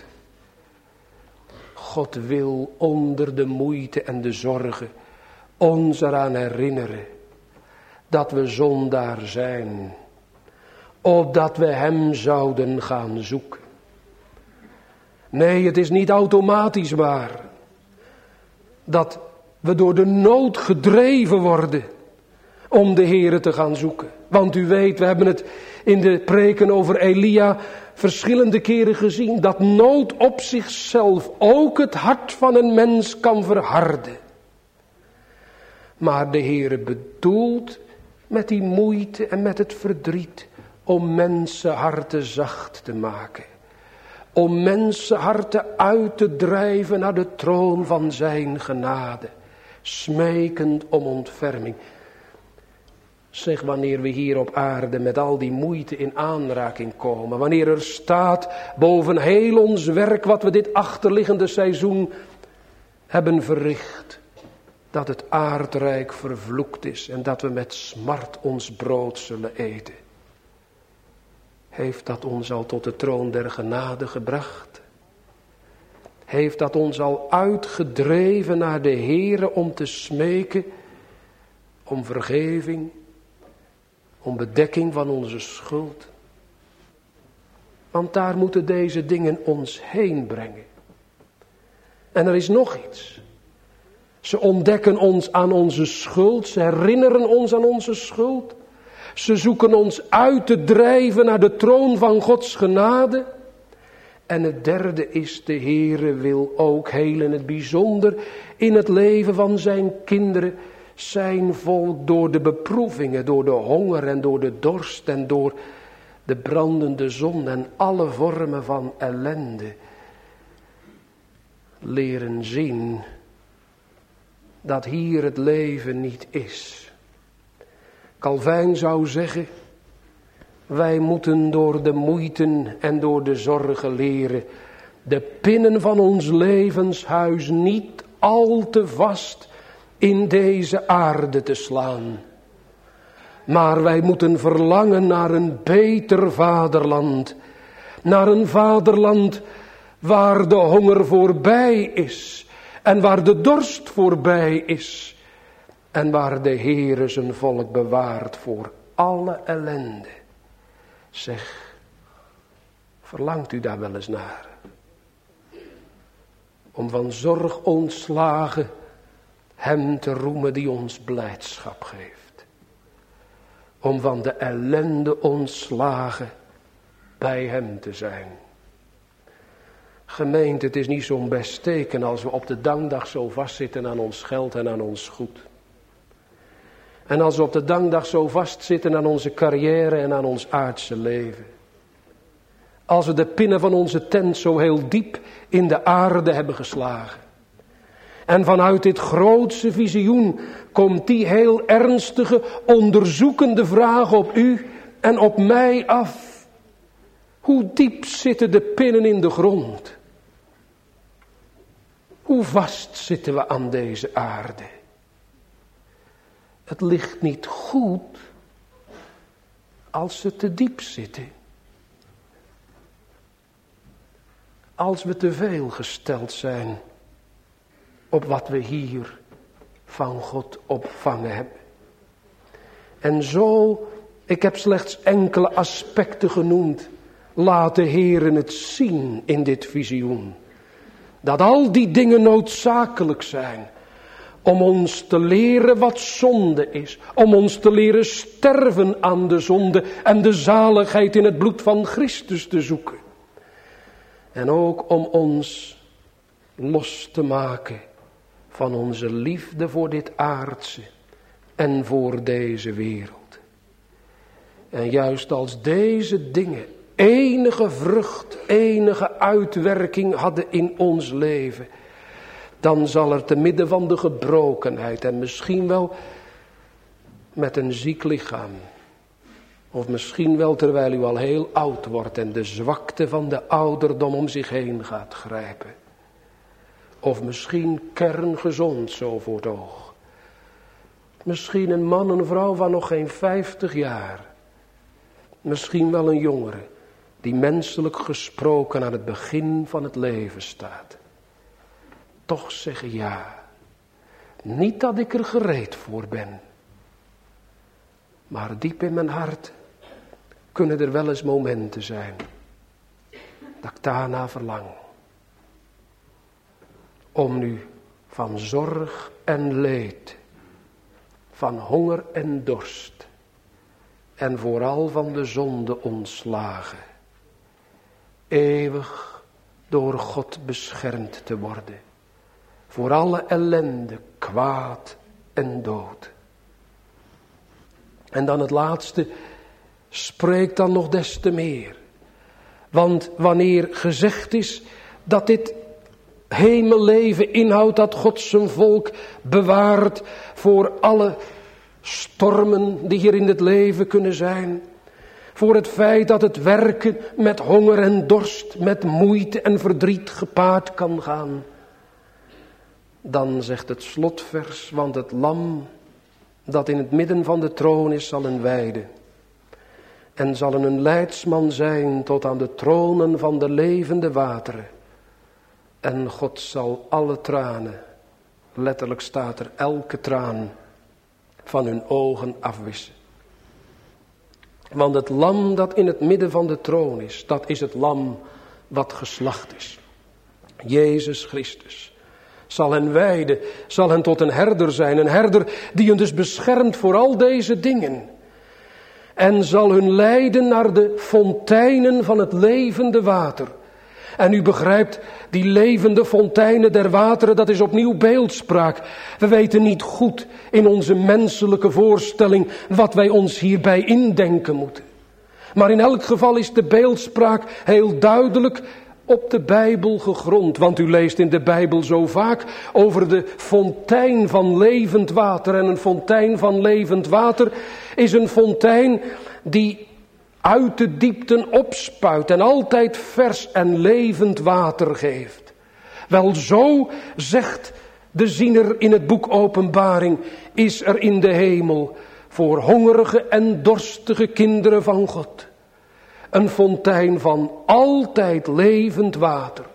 God wil onder de moeite en de zorgen ons eraan herinneren dat we zondaar zijn, opdat we Hem zouden gaan zoeken. Nee, het is niet automatisch waar dat we door de nood gedreven worden om de Heere te gaan zoeken. Want u weet, we hebben het in de preken over Elia verschillende keren gezien, dat nood op zichzelf ook het hart van een mens kan verharden. Maar de Heere bedoelt met die moeite en met het verdriet om mensenharten zacht te maken. Om mensenharten uit te drijven naar de troon van zijn genade. Smekend om ontferming. Zeg, wanneer we hier op aarde met al die moeite in aanraking komen. Wanneer er staat boven heel ons werk wat we dit achterliggende seizoen hebben verricht. Dat het aardrijk vervloekt is en dat we met smart ons brood zullen eten. Heeft dat ons al tot de troon der genade gebracht? Heeft dat ons al uitgedreven naar de Heere om te smeken, om vergeving, om bedekking van onze schuld? Want daar moeten deze dingen ons heen brengen. En er is nog iets. Ze ontdekken ons aan onze schuld, ze herinneren ons aan onze schuld. Ze zoeken ons uit te drijven naar de troon van Gods genade. En het derde is, de Heere wil ook heel in het bijzonder in het leven van zijn kinderen, zijn volk, door de beproevingen, door de honger en door de dorst en door de brandende zon en alle vormen van ellende leren zien dat hier het leven niet is. Calvijn zou zeggen, wij moeten door de moeiten en door de zorgen leren de pinnen van ons levenshuis niet al te vast in deze aarde te slaan. Maar wij moeten verlangen naar een beter vaderland. Naar een vaderland waar de honger voorbij is en waar de dorst voorbij is. En waar de Heere zijn volk bewaart voor alle ellende. Zeg, verlangt u daar wel eens naar? Om van zorg ontslagen Hem te roemen die ons blijdschap geeft. Om van de ellende ontslagen bij Hem te zijn. Gemeente, het is niet zo'n best teken als we op de dankdag zo vastzitten aan ons geld en aan ons goed. En als we op de dankdag zo vastzitten aan onze carrière en aan ons aardse leven. Als we de pinnen van onze tent zo heel diep in de aarde hebben geslagen. En vanuit dit grootse visioen komt die heel ernstige, onderzoekende vraag op u en op mij af. Hoe diep zitten de pinnen in de grond? Hoe vast zitten we aan deze aarde? Het ligt niet goed als ze te diep zitten. Als we te veel gesteld zijn op wat we hier van God opvangen hebben. En zo, ik heb slechts enkele aspecten genoemd, laat de Heere het zien in dit visioen. Dat al die dingen noodzakelijk zijn Om ons te leren wat zonde is. Om ons te leren sterven aan de zonde en de zaligheid in het bloed van Christus te zoeken. En ook om ons los te maken van onze liefde voor dit aardse en voor deze wereld. En juist als deze dingen enige vrucht, enige uitwerking hadden in ons leven, dan zal er te midden van de gebrokenheid en misschien wel met een ziek lichaam, of misschien wel terwijl u al heel oud wordt en de zwakte van de ouderdom om zich heen gaat grijpen. Of misschien kerngezond zo voor het oog. Misschien een man en vrouw van nog geen vijftig jaar. Misschien wel een jongere die menselijk gesproken aan het begin van het leven staat. Toch zeggen ja. Niet dat ik er gereed voor ben. Maar diep in mijn hart kunnen er wel eens momenten zijn dat ik daarna verlang. Om nu van zorg en leed, van honger en dorst en vooral van de zonde ontslagen, eeuwig door God beschermd te worden, voor alle ellende, kwaad en dood. En dan het laatste, spreekt dan nog des te meer. Want wanneer gezegd is dat dit hemelleven inhoudt dat God zijn volk bewaart voor alle stormen die hier in het leven kunnen zijn. Voor het feit dat het werken met honger en dorst, met moeite en verdriet gepaard kan gaan. Dan zegt het slotvers, want het lam dat in het midden van de troon is zal een weide. En zal een leidsman zijn tot aan de tronen van de levende wateren. En God zal alle tranen, letterlijk staat er elke traan, van hun ogen afwissen. Want het lam dat in het midden van de troon is, dat is het lam wat geslacht is. Jezus Christus zal hen wijden, zal hen tot een herder zijn. Een herder die hen dus beschermt voor al deze dingen. En zal hun leiden naar de fonteinen van het levende water. En u begrijpt, die levende fonteinen der wateren, dat is opnieuw beeldspraak. We weten niet goed in onze menselijke voorstelling wat wij ons hierbij indenken moeten. Maar in elk geval is de beeldspraak heel duidelijk op de Bijbel gegrond. Want u leest in de Bijbel zo vaak over de fontein van levend water. En een fontein van levend water is een fontein die uit de diepten opspuit en altijd vers en levend water geeft. Wel zo, zegt de ziener in het boek Openbaring, is er in de hemel voor hongerige en dorstige kinderen van God een fontein van altijd levend water.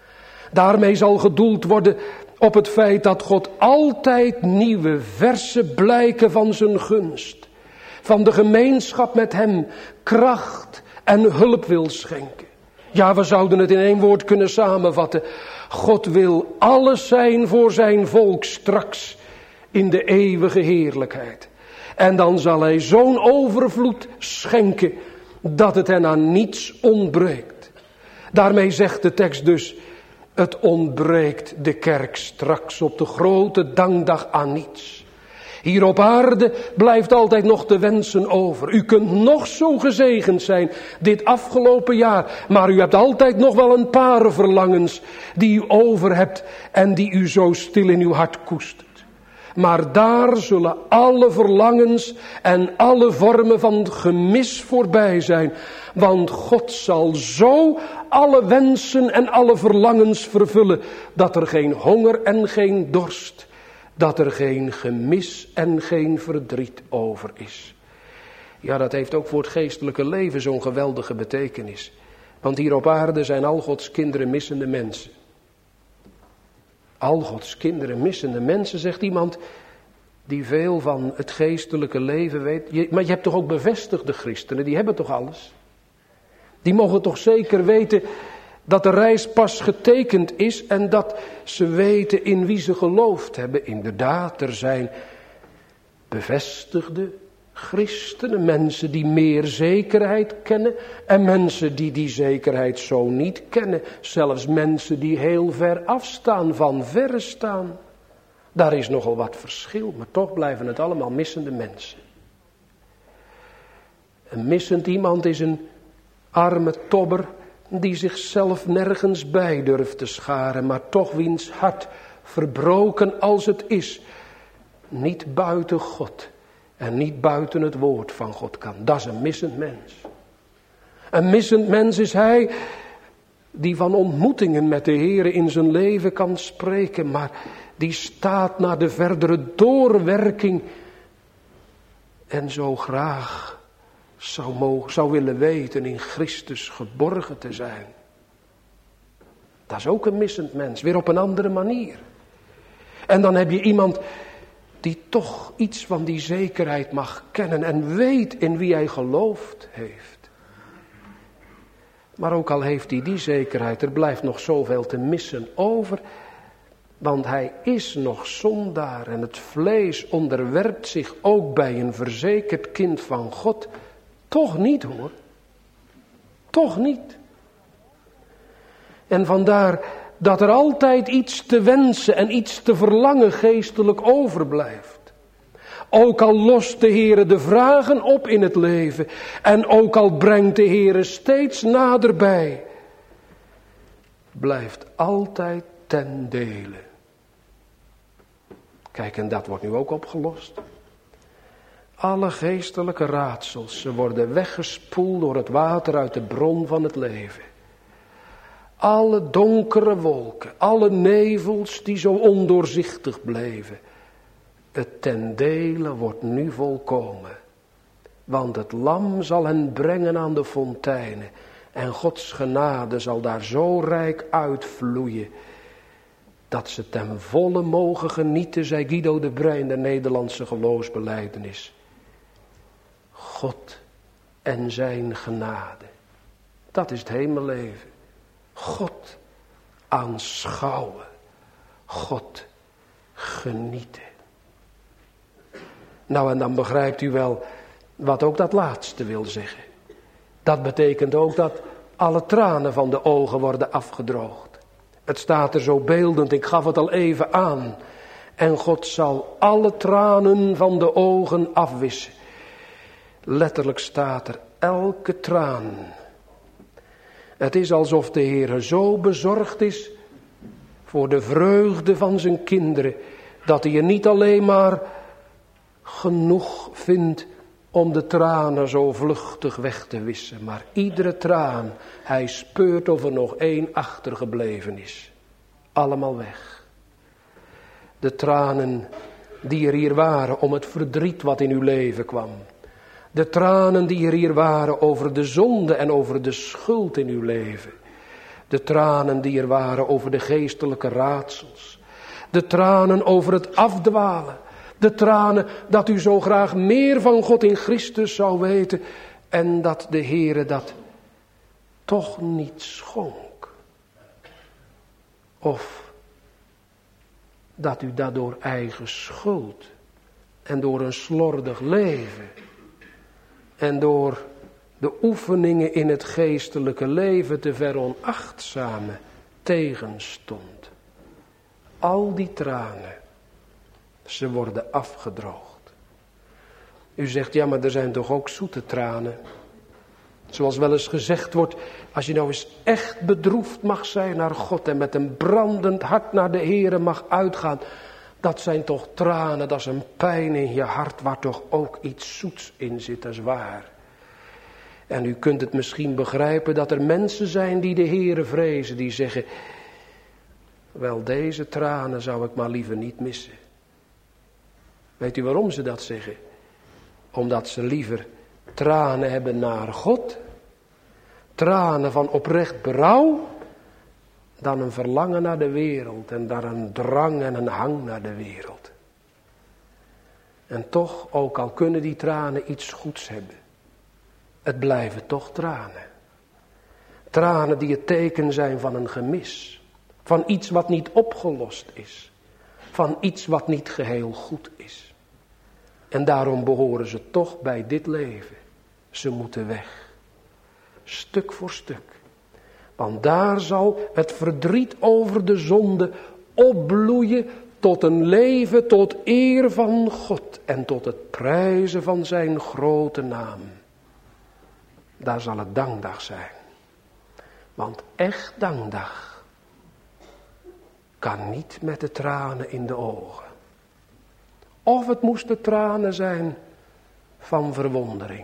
Daarmee zal gedoeld worden op het feit dat God altijd nieuwe verse blijken van zijn gunst, van de gemeenschap met hem, kracht en hulp wil schenken. Ja, we zouden het in één woord kunnen samenvatten. God wil alles zijn voor zijn volk straks in de eeuwige heerlijkheid. En dan zal hij zo'n overvloed schenken dat het hen aan niets ontbreekt. Daarmee zegt de tekst dus, het ontbreekt de kerk straks op de grote dankdag aan niets. Hier op aarde blijft altijd nog te wensen over. U kunt nog zo gezegend zijn dit afgelopen jaar, maar u hebt altijd nog wel een paar verlangens die u over hebt en die u zo stil in uw hart koestert. Maar daar zullen alle verlangens en alle vormen van gemis voorbij zijn. Want God zal zo alle wensen en alle verlangens vervullen, dat er geen honger en geen dorst, dat er geen gemis en geen verdriet over is. Ja, dat heeft ook voor het geestelijke leven zo'n geweldige betekenis. Want hier op aarde zijn al Gods kinderen missende mensen. Al Gods kinderen missende mensen, zegt iemand die veel van het geestelijke leven weet. Je, maar je hebt toch ook bevestigde christenen, die hebben toch alles? Die mogen toch zeker weten Dat de reis pas getekend is en dat ze weten in wie ze geloofd hebben. Inderdaad, er zijn bevestigde christenen, mensen die meer zekerheid kennen en mensen die die zekerheid zo niet kennen. Zelfs mensen die heel ver afstaan, van verre staan. Daar is nogal wat verschil, maar toch blijven het allemaal missende mensen. Een missend iemand is een arme tobber die zichzelf nergens bij durft te scharen, maar toch wiens hart, verbroken als het is, niet buiten God en niet buiten het woord van God kan. Dat is een missend mens. Een missend mens is hij die van ontmoetingen met de Heere in zijn leven kan spreken, maar die staat naar de verdere doorwerking en zo graag zou, mogen, zou willen weten in Christus geborgen te zijn. Dat is ook een missend mens, weer op een andere manier. En dan heb je iemand die toch iets van die zekerheid mag kennen en weet in wie hij geloofd heeft. Maar ook al heeft hij die zekerheid, er blijft nog zoveel te missen over. Want hij is nog zondaar en het vlees onderwerpt zich ook bij een verzekerd kind van God. Toch niet hoor. Toch niet. En vandaar dat er altijd iets te wensen en iets te verlangen geestelijk overblijft. Ook al lost de Heere de vragen op in het leven. En ook al brengt de Heere steeds naderbij. Blijft altijd ten dele. Kijk, en dat wordt nu ook opgelost. Alle geestelijke raadsels, ze worden weggespoeld door het water uit de bron van het leven. Alle donkere wolken, alle nevels die zo ondoorzichtig bleven. Het ten dele wordt nu volkomen. Want het lam zal hen brengen aan de fonteinen. En Gods genade zal daar zo rijk uitvloeien. Dat ze ten volle mogen genieten, zei Guido de Brij in de Nederlandse geloofsbelijdenis. God en zijn genade. Dat is het hemelleven. God aanschouwen. God genieten. Nou, en dan begrijpt u wel wat ook dat laatste wil zeggen. Dat betekent ook dat alle tranen van de ogen worden afgedroogd. Het staat er zo beeldend, ik gaf het al even aan. En God zal alle tranen van de ogen afwissen. Letterlijk staat er, elke traan. Het is alsof de Heer zo bezorgd is voor de vreugde van zijn kinderen, dat hij er niet alleen maar genoeg vindt om de tranen zo vluchtig weg te wissen. Maar iedere traan, hij speurt of er nog één achtergebleven is. Allemaal weg. De tranen die er hier waren om het verdriet wat in uw leven kwam. De tranen die er hier waren over de zonde en over de schuld in uw leven. De tranen die er waren over de geestelijke raadsels. De tranen over het afdwalen. De tranen dat u zo graag meer van God in Christus zou weten. En dat de Heere dat toch niet schonk. Of dat u dat door eigen schuld en door een slordig leven en door de oefeningen in het geestelijke leven te veronachtzamen tegenstond. Al die tranen, ze worden afgedroogd. U zegt, ja, maar er zijn toch ook zoete tranen. Zoals wel eens gezegd wordt, als je nou eens echt bedroefd mag zijn naar God en met een brandend hart naar de Heere mag uitgaan, dat zijn toch tranen, dat is een pijn in je hart waar toch ook iets zoets in zit, dat is waar. En u kunt het misschien begrijpen dat er mensen zijn die de Heere vrezen, die zeggen, wel deze tranen zou ik maar liever niet missen. Weet u waarom ze dat zeggen? Omdat ze liever tranen hebben naar God, tranen van oprecht berouw, dan een verlangen naar de wereld en dan een drang en een hang naar de wereld. En toch, ook al kunnen die tranen iets goeds hebben, het blijven toch tranen. Tranen die het teken zijn van een gemis. Van iets wat niet opgelost is. Van iets wat niet geheel goed is. En daarom behoren ze toch bij dit leven. Ze moeten weg. Stuk voor stuk. Want daar zal het verdriet over de zonde opbloeien tot een leven tot eer van God en tot het prijzen van zijn grote naam. Daar zal het dankdag zijn. Want echt dankdag kan niet met de tranen in de ogen. Of het moesten tranen zijn van verwondering.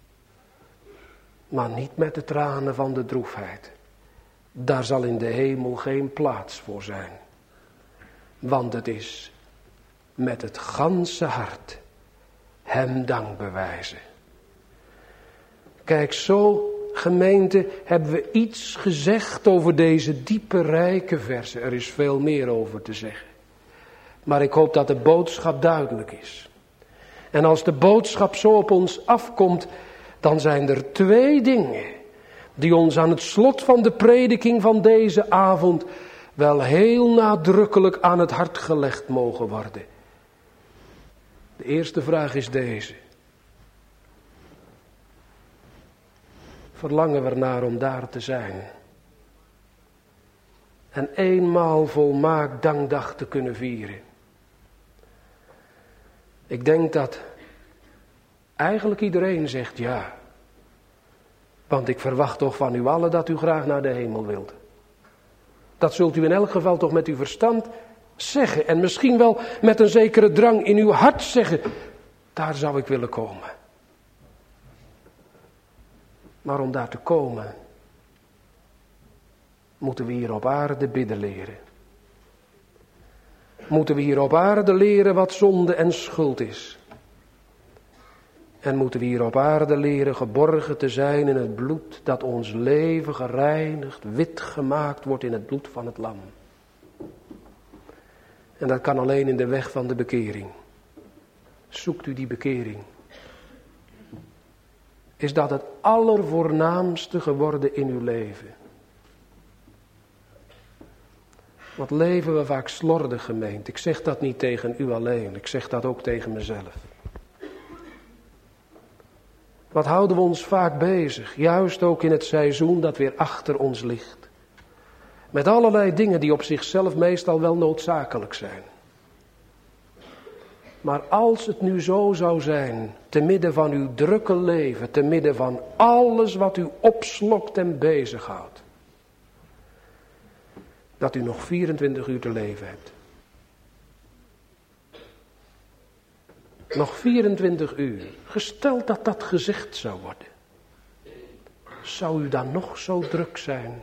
Maar niet met de tranen van de droefheid. Daar zal in de hemel geen plaats voor zijn. Want het is met het ganse hart hem dank bewijzen. Kijk, zo gemeente hebben we iets gezegd over deze diepe rijke versen. Er is veel meer over te zeggen. Maar ik hoop dat de boodschap duidelijk is. En als de boodschap zo op ons afkomt, dan zijn er twee dingen die ons aan het slot van de prediking van deze avond wel heel nadrukkelijk aan het hart gelegd mogen worden. De eerste vraag is deze. Verlangen we ernaar om daar te zijn? En eenmaal volmaakt dankdag te kunnen vieren. Ik denk dat eigenlijk iedereen zegt ja. Want ik verwacht toch van u allen dat u graag naar de hemel wilt. Dat zult u in elk geval toch met uw verstand zeggen. En misschien wel met een zekere drang in uw hart zeggen. Daar zou ik willen komen. Maar om daar te komen, moeten we hier op aarde bidden leren. Moeten we hier op aarde leren wat zonde en schuld is. En moeten we hier op aarde leren geborgen te zijn in het bloed dat ons leven gereinigd, wit gemaakt wordt in het bloed van het lam. En dat kan alleen in de weg van de bekering. Zoekt u die bekering. Is dat het allervoornaamste geworden in uw leven? Wat leven we vaak slordig, gemeente. Ik zeg dat niet tegen u alleen, ik zeg dat ook tegen mezelf. Wat houden we ons vaak bezig, juist ook in het seizoen dat weer achter ons ligt. Met allerlei dingen die op zichzelf meestal wel noodzakelijk zijn. Maar als het nu zo zou zijn, te midden van uw drukke leven, te midden van alles wat u opslokt en bezighoudt, dat u nog vierentwintig uur te leven hebt. Nog vierentwintig uur. Gesteld dat dat gezegd zou worden. Zou u dan nog zo druk zijn?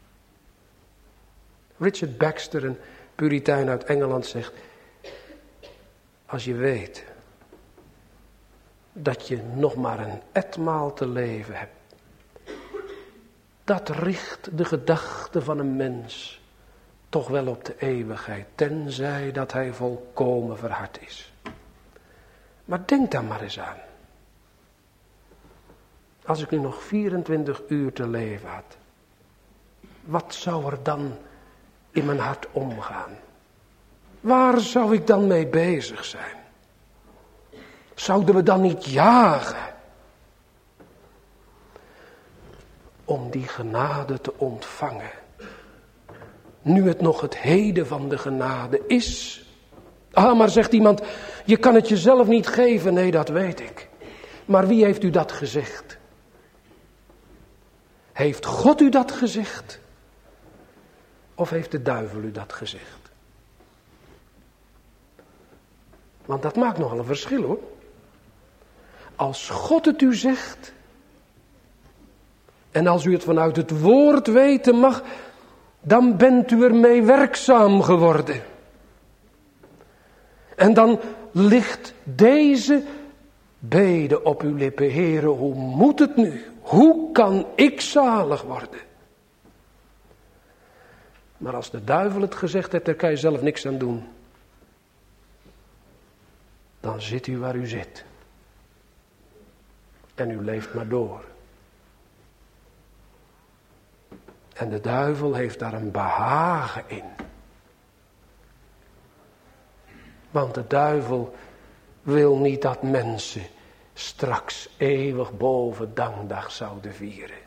Richard Baxter, een Puritein uit Engeland, zegt: als je weet dat je nog maar een etmaal te leven hebt, dat richt de gedachte van een mens toch wel op de eeuwigheid, tenzij dat hij volkomen verhard is. Maar denk daar maar eens aan. Als ik nu nog vierentwintig uur te leven had, wat zou er dan in mijn hart omgaan? Waar zou ik dan mee bezig zijn? Zouden we dan niet jagen om die genade te ontvangen? Nu het nog het heden van de genade is. Ah, maar zegt iemand, je kan het jezelf niet geven. Nee, dat weet ik. Maar wie heeft u dat gezegd? Heeft God u dat gezegd? Of heeft de duivel u dat gezegd? Want dat maakt nogal een verschil, hoor. Als God het u zegt, en als u het vanuit het woord weten mag, dan bent u ermee werkzaam geworden. En dan ligt deze bede op uw lippen. Heere, hoe moet het nu? Hoe kan ik zalig worden? Maar als de duivel het gezegd heeft, daar kan je zelf niks aan doen. Dan zit u waar u zit. En u leeft maar door. En de duivel heeft daar een behagen in. Want de duivel wil niet dat mensen straks eeuwig boven dankdag zouden vieren.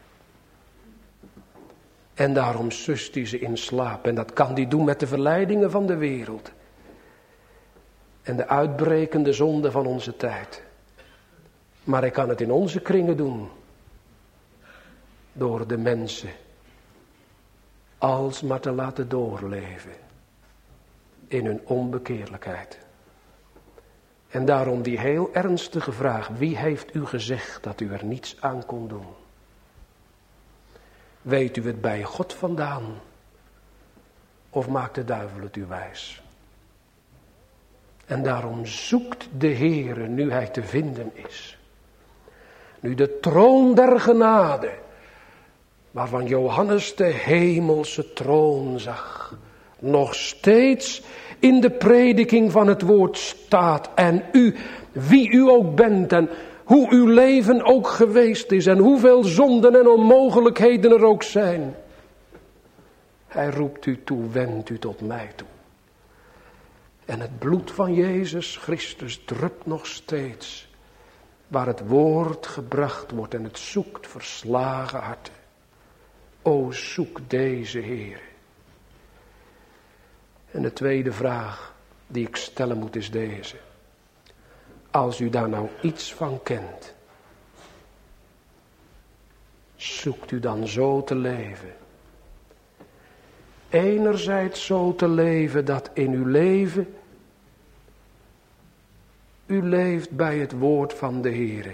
En daarom sust hij ze in slaap. En dat kan hij doen met de verleidingen van de wereld. En de uitbrekende zonde van onze tijd. Maar hij kan het in onze kringen doen. Door de mensen alsmaar te laten doorleven. In hun onbekeerlijkheid. En daarom die heel ernstige vraag. Wie heeft u gezegd dat u er niets aan kon doen? Weet u het bij God vandaan? Of maakt de duivel het u wijs? En daarom zoekt de Heere nu hij te vinden is. Nu de troon der genade, waarvan Johannes de hemelse troon zag, nog steeds in de prediking van het woord staat. En u, wie u ook bent en hoe uw leven ook geweest is en hoeveel zonden en onmogelijkheden er ook zijn. Hij roept u toe, wendt u tot mij toe. En het bloed van Jezus Christus drupt nog steeds waar het woord gebracht wordt en het zoekt verslagen harten. O, zoek deze Heer. En de tweede vraag die ik stellen moet is deze. Als u daar nou iets van kent, zoekt u dan zo te leven. Enerzijds zo te leven dat in uw leven u leeft bij het woord van de Heere.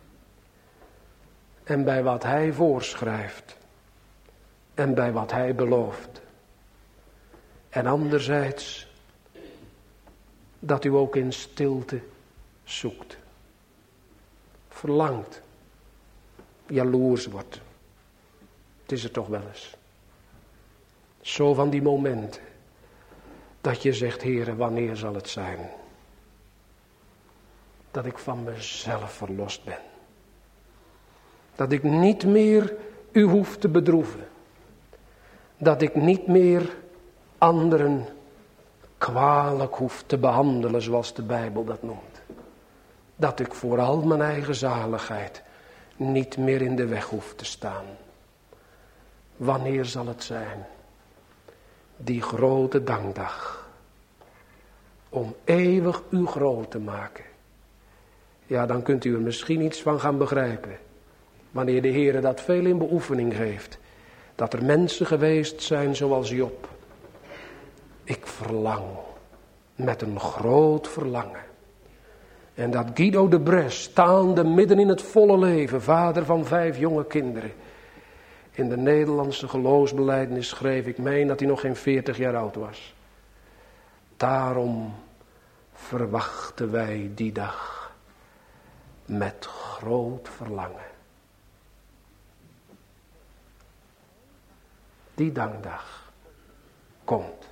En bij wat Hij voorschrijft. En bij wat Hij belooft. En anderzijds dat u ook in stilte zoekt. Verlangt. Jaloers wordt. Het is er toch wel eens. Zo van die momenten. Dat je zegt, Heere, wanneer zal het zijn? Dat ik van mezelf verlost ben. Dat ik niet meer u hoef te bedroeven. Dat ik niet meer anderen kwalijk hoef te behandelen zoals de Bijbel dat noemt. Dat ik vooral mijn eigen zaligheid niet meer in de weg hoef te staan. Wanneer zal het zijn? Die grote dankdag. Om eeuwig u groot te maken. Ja, dan kunt u er misschien iets van gaan begrijpen. Wanneer de Heer dat veel in beoefening geeft. Dat er mensen geweest zijn zoals Job. Ik verlang. Met een groot verlangen. En dat Guido de Bres, staande midden in het volle leven, vader van vijf jonge kinderen. In de Nederlandse geloofsbelijdenis schreef ik meen dat hij nog geen veertig jaar oud was. Daarom verwachten wij die dag met groot verlangen. Die dankdag komt.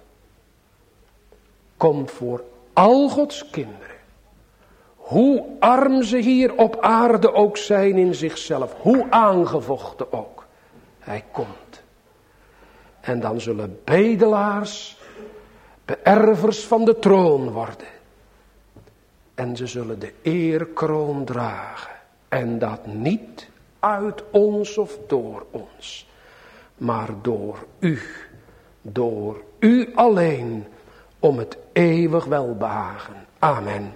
Komt voor al Gods kinderen. Hoe arm ze hier op aarde ook zijn in zichzelf. Hoe aangevochten ook. Hij komt. En dan zullen bedelaars beërvers van de troon worden. En ze zullen de eerkroon dragen. En dat niet uit ons of door ons. Maar door u. Door u alleen. Om het eeuwig welbehagen. Amen.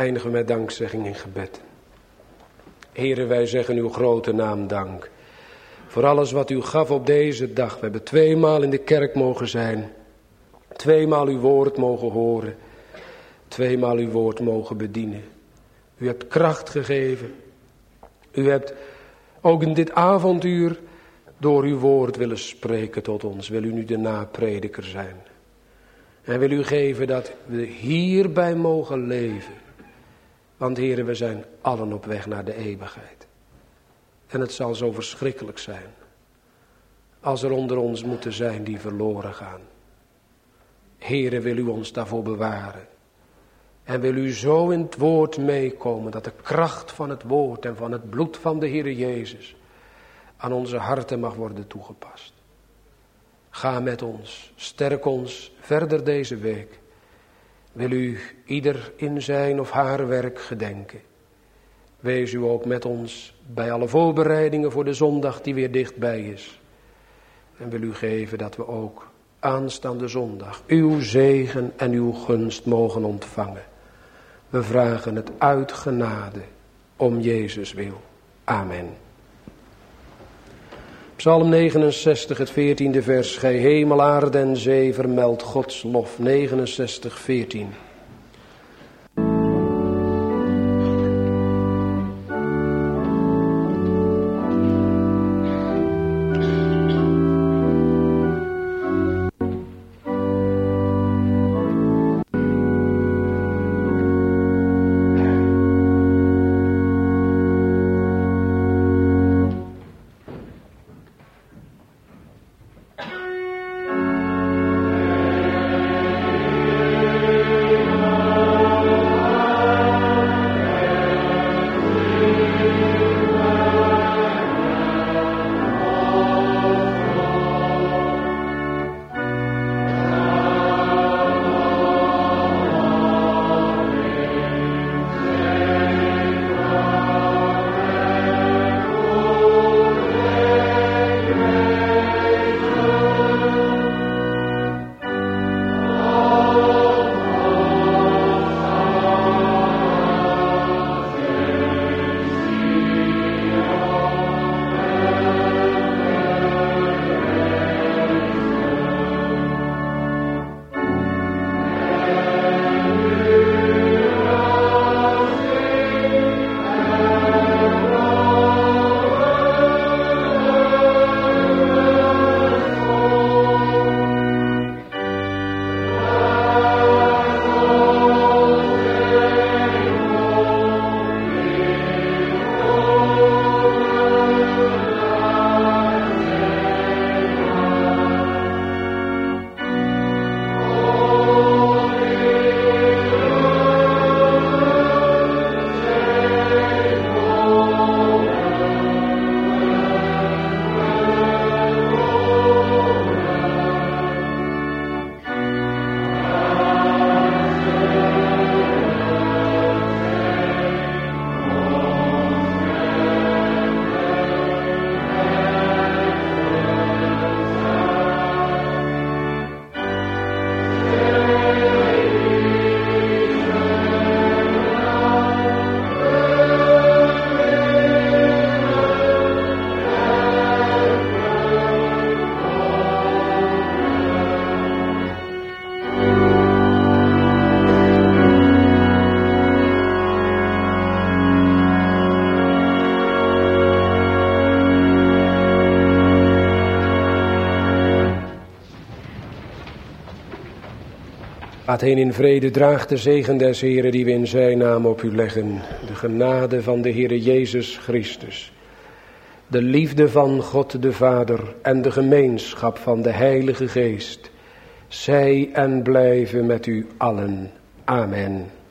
eindigen we met dankzegging in gebed. Heere, wij zeggen uw grote naam dank. Voor alles wat u gaf op deze dag. We hebben tweemaal in de kerk mogen zijn. Tweemaal uw woord mogen horen. Tweemaal uw woord mogen bedienen. U hebt kracht gegeven. U hebt ook in dit avonduur door uw woord willen spreken tot ons. Wil u nu de naprediker zijn. En wil u geven dat we hierbij mogen leven. Want Heere, we zijn allen op weg naar de eeuwigheid. En het zal zo verschrikkelijk zijn. Als er onder ons moeten zijn die verloren gaan. Heere, wil u ons daarvoor bewaren. En wil u zo in het woord meekomen dat de kracht van het woord en van het bloed van de Heere Jezus aan onze harten mag worden toegepast. Ga met ons, sterk ons verder deze week. Wil u ieder in zijn of haar werk gedenken. Wees u ook met ons bij alle voorbereidingen voor de zondag die weer dichtbij is. En wil u geven dat we ook aanstaande zondag uw zegen en uw gunst mogen ontvangen. We vragen het uit genade om Jezus wil. Amen. Psalm negenenzestig, het veertiende vers. Gij hemel, aarde en zee, vermeld Gods lof. negenenzestig, veertien. Gaat heen in vrede, draagt de zegen des Heeren die we in zijn naam op u leggen. De genade van de Heere Jezus Christus. De liefde van God de Vader en de gemeenschap van de Heilige Geest. Zij en blijven met u allen. Amen.